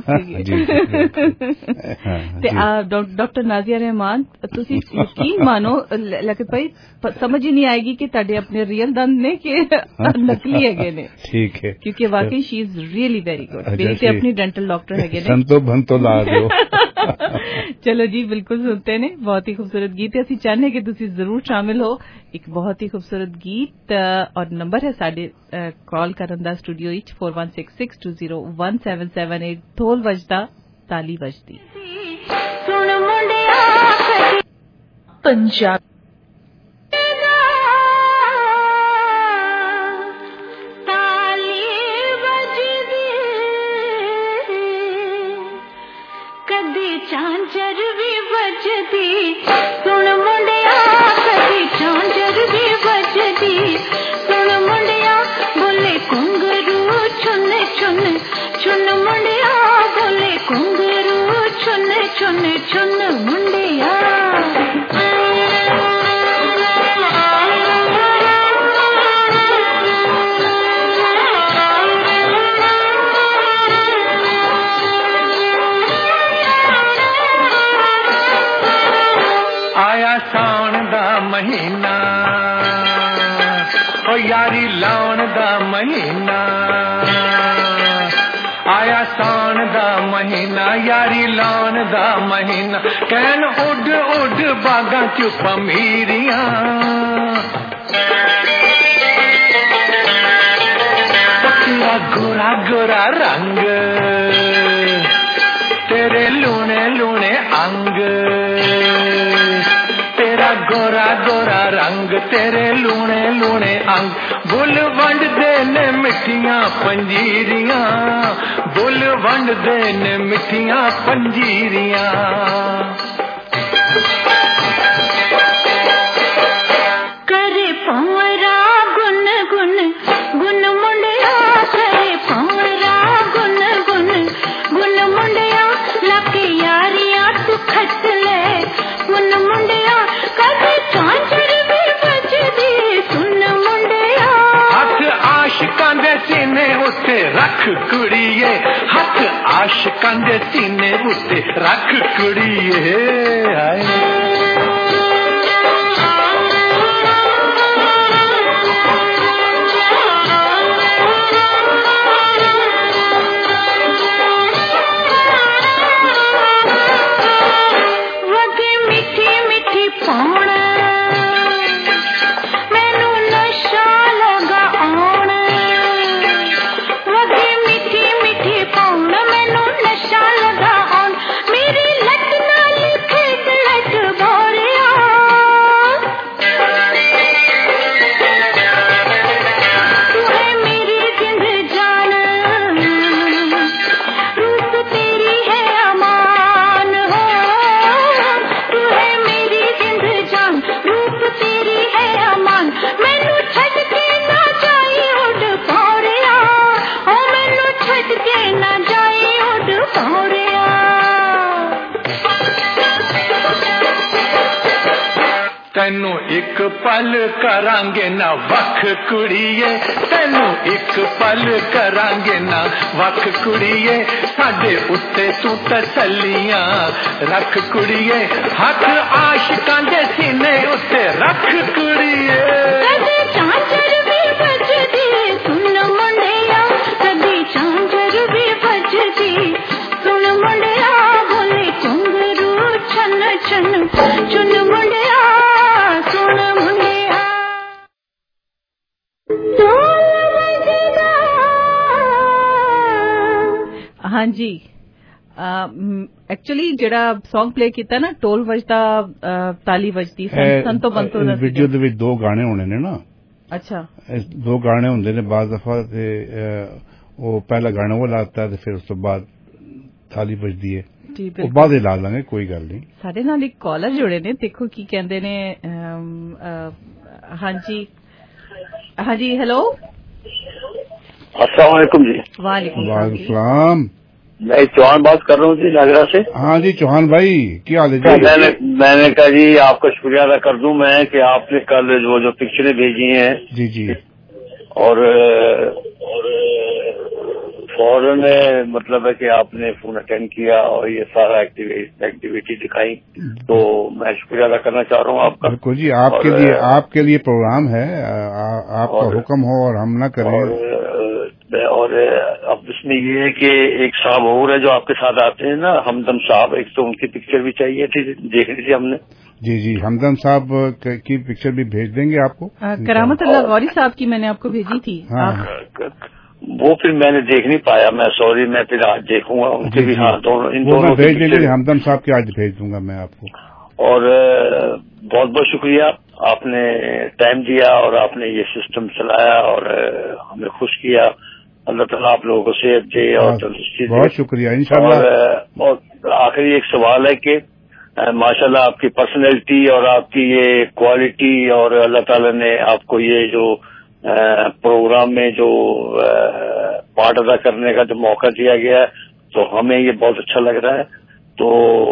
ڈاکٹر نازیہ رحمان تسی یقین مانو لیکن بھائی سمجھ ہی نہیں آئے گی کہ تہاڈے اپنے ریئل دند نے کہ نکلی ہے نے. ٹھیک ہے کیونکہ واقعی she is really very good میری تے اپنی ڈینٹل ڈاکٹر ہے نے سنتو بنتو لا دیو. چلو جی بالکل سنتے نے بہت ہی خوبصورت گیت ہے اسی چاہنے کہ تسی ضرور شامل ہو ایک بہت ہی خوبصورت گیت اور نمبر ہے ساڈے کال کرن دا اسٹوڈیو وچ four one six six two zero one seven seven eight ڈھول وجدا تالی وجدی پنجاب چانچر بھی بجدی سن منڈیا کدی چانچر بھی بجدی سن منڈیا بولے کنگرو چن چن چن منڈیا بولے کنگرو چن چن چن منڈیا ساؤن دا مہینہ او یاری لاؤن دا مہینہ آیا ساؤن دا مہینہ یاری لاؤن دا مہینہ کہن اڈ اڈ باغاں کیوں پمیریاں پکیاں गोरा गोरा रंग, तेरे लूने लूने अंग, तेरा गोरा गोरा रंग, तेरे लूने लूने अंग, बुल वंड दे ने मिठियां पंजीरियां, बुल वंड दे ने मिठियां पंजीरियां। करे पवरा गुन गुन गुन मुंडिया, करे पवरा गुन गुन गुन मुंडिया, लके यारियां तू खट ले गुन मुंडिया, कदे चांचर भी बजदी सुन मुंडिया। हथ आशिकां दे सीने उत्ते रख कुड़िए, हथ आशिकां दे सीने उत्ते रख कुड़िए। हाय वगे मिठी मिठी पौण, मैनू नशा लगा आउण, वगे मिठी मिठी पौण, मैनू नशा लगा आउण, मेरी लट नाल खेड लट भोरिया। तू है मेरी जिंद जान, रूप तेरी है अमान हो, तू है मेरी जिंद जान, रूप तेरी है अमान, मैनू छड़ के ना जाई उड़ पौरिया, ओ मैनू छड़ के ना जाई उड़ पौरिया। तैनू एक पल करांगे ना वख कुड़िए, तैनू एक पल करांगे ना वख कुड़िए, साडे उत्ते तू तसल्लियां रख कुड़िए, हथ आशिकां दे सीने उत्ते रख कुड़िए। कदे चांचर भी बजदी सुन मुंडिया, कदे चांचर भी बजदी सुन मुंडिया, बोले घुंघरू छन छन चुन मुंडिया सुन मुंडिया। हाँ जी, एक्चुअली जड़ा सॉन्ग प्ले किया ना, टोल वजदा ताली वजदी संतो बंतो दा वीडियो दे विच दो गाने होने ने ना। अच्छा, दो गाने होंदे ने, बाज दफा ते वो पहला गाना वो लाता है, फिर उस तो बाद ताली बजदी है, वो बाद ला लांगे, कोई गल नहीं। साडे नाल एक कॉलर जुड़े ने, देखो की कहंदे ने। हाँ जी, हाँ जी, हेलो, अस्सलाम वालेकुम जी। वालेकुम सलाम। मैं चौहान बात कर रहा हूँ जी, नागरा से। हाँ जी चौहान भाई, क्या हाल है जी? मैंने मैंने कहा जी आपका शुक्रिया अदा कर दूं मैं कि आपने कल वो जो पिक्चरें भेजी हैं जी जी, और और फौरन मतलब है कि आपने फोन अटेंड किया और ये सारा एक्टिविटी एक्टिविटी दिखाई, तो मैं शुक्रिया अदा करना चाह रहा हूँ आपका। बिल्कुल जी, आपके लिए आपके लिए प्रोग्राम है, आपका हुक्म हो और हम ना करें। और, और अब इसमें ये है कि एक साहब और है जो आपके साथ आते हैं ना, हमदम साहब, एक तो उनकी पिक्चर भी चाहिए थी, देखनी थी हमने। जी जी, हमदम साहब की पिक्चर भी भेज देंगे आपको। करामत अल्लाह गौरी साहब की मैंने आपको भेजी थी। हाँ, वो फिर मैंने देख नहीं पाया, मैं सॉरी, मैं फिर आज देखूंगा उनके भी। हाँ, दोनों इन दोनों भेज देंगे, हमदम साहब के आज भेज दूंगा मैं आपको। और बहुत बहुत शुक्रिया, आपने टाइम दिया और आपने ये सिस्टम चलाया और हमें खुश किया। अल्लाह ताला आप लोगों को सेहत दे और तंदुरुस्ती दे। बहुत शुक्रिया, इंशाल्लाह। और आखिरी एक सवाल है कि माशाल्लाह आपकी पर्सनैलिटी और आपकी ये क्वालिटी, और अल्लाह ताला ने आपको ये जो प्रोग्राम में जो पार्ट अदा करने का जो मौका दिया गया है, तो हमें ये बहुत अच्छा लग रहा है। तो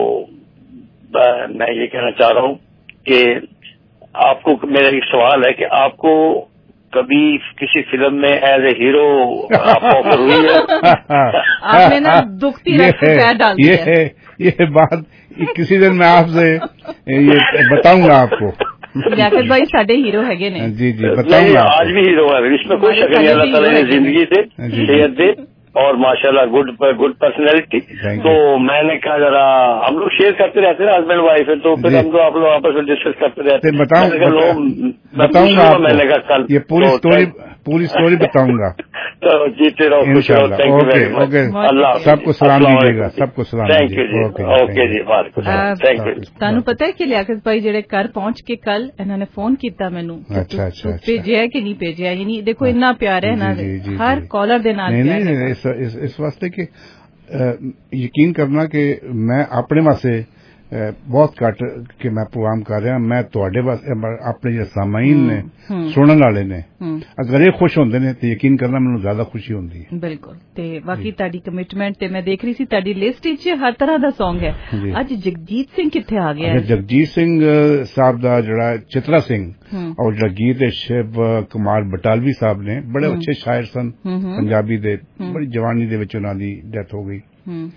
मैं ये कहना चाह रहा हूँ कि आपको, मेरा एक सवाल है कि आपको कभी किसी फिल्म में एज ए हीरो आपको ऑफर हुई है? आपने ना दुखती रख पैर डाल दिया। ये है, ये बात किसी दिन मैं आपसे ये बताऊंगा आपको। लियाकत भाई साडे हीरो है ने। जी जी, बताऊंगा। आज भी हीरो है, इसमें कोई शक नहीं। अल्लाह ताला ने जिंदगी दे, सेहत दे और माशाल्लाह गुड गुड पर्सनैलिटी। तो मैंने कहा जरा हम लोग शेयर करते रहते हैं हस्बैंड वाइफ है, तो फिर हम लोग आप लोग आपस में डिस्कस करते रहते हैं। बताऊंगा मैंने कहा आपको, मैंने कहा कल ये पूरी स्टोरी पूरी स्टोरी बताऊंगा। तो जीते रहो, खुश रहो। Thank you very much. अल्लाह सबको सलाम दीजिएगा, सबको सलाम थैंक यू जी। ओके जी, थैंक यू। ਤੁਹਾਨੂੰ ਪਤਾ ਹੈ ਕਿ ਲਿਆਕਤ ਭਾਈ ਜਿਹੜੇ ਘਰ ਪਹੁੰਚ ਕੇ ਕੱਲ ਇਹਨਾਂ ਨੇ ਫੋਨ ਕੀਤਾ ਮੈਨੂੰ, ਅੱਛਾ ਅੱਛਾ ਭੇਜਿਆ ਕਿ ਨਹੀਂ ਭੇਜਿਆ, ਯਾਨੀ ਦੇਖੋ ਇੰਨਾ ਪਿਆਰ ਹੈ ਨਾ ਹਰ ਕਾਲਰ ਦੇ ਨਾਲ। ਨਹੀਂ ਨਹੀਂ ਇਸ ਇਸ ਵਾਸਤੇ ਕਿ ਯਕੀਨ ਕਰਨਾ ਕਿ ਮੈਂ ਆਪਣੇ ਵਾਸਤੇ ਬਹੁਤ ਘੱਟ ਕਿ ਮੈਂ ਪ੍ਰੋਗਰਾਮ ਕਰ ਰਿਹਾ, ਮੈਂ ਤੁਹਾਡੇ ਵਾਸਤੇ ਆਪਣੇ ਜਿਹੜੇ ਸਾਮਾਈਨ ਨੇ ਸੁਣਨ ਵਾਲੇ ਨੇ ਅਗਰ ਇਹ ਖੁਸ਼ ਹੁੰਦੇ ਨੇ ਤੇ ਯਕੀਨ ਕਰਨਾ ਮੈਨੂੰ ਜ਼ਿਆਦਾ ਖੁਸ਼ੀ ਹੁੰਦੀ ਹੈ। ਬਿਲਕੁਲ। ਤੇ ਬਾਕੀ ਤੁਹਾਡੀ ਕਮਿਟਮੈਂਟ ਤੇ ਮੈਂ ਦੇਖ ਰਹੀ ਸੀ ਤੁਹਾਡੀ ਲਿਸਟ ਵਿੱਚ ਹਰ ਤਰ੍ਹਾਂ ਦਾ Song ਹੈ। ਅੱਜ ਜਗਜੀਤ ਸਿੰਘ ਕਿੱਥੇ ਆ ਗਿਆ ਹੈ? ਜਗਜੀਤ ਸਿੰਘ ਸਾਹਿਬ ਦਾ ਜਿਹੜਾ ਚਿਤਰਾ ਸਿੰਘ ਔਰ ਜਿਹੜਾ ਗੀਤ ਹੈ ਸ਼ਿਵ ਕੁਮਾਰ ਬਟਾਲਵੀ ਸਾਹਿਬ ਨੇ, ਬੜੇ ਅੱਛੇ ਸ਼ਾਇਰ ਸਨ ਪੰਜਾਬੀ ਦੇ, ਬੜੀ ਜਵਾਨੀ ਦੇ ਵਿੱਚ ਉਹਨਾਂ ਦੀ ਡੈਥ ਹੋ ਗਈ।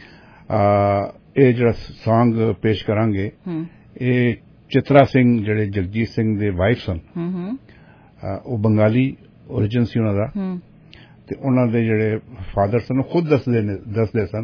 ਇਹ ਜਿਹੜਾ Song ਪੇਸ਼ ਕਰਾਂਗੇ ਇਹ ਚਿਤਰਾ ਸਿੰਘ ਜਿਹੜੇ ਜਗਜੀਤ ਸਿੰਘ ਦੇ ਵਾਈਫ ਸਨ, ਉਹ ਬੰਗਾਲੀ origin ਸੀ ਉਹਨਾਂ ਦਾ, ਤੇ ਉਹਨਾਂ ਦੇ ਜਿਹੜੇ ਫਾਦਰ ਸਨ ਖੁਦ ਦੱਸਦੇ ਨੇ ਦੱਸਦੇ ਸਨ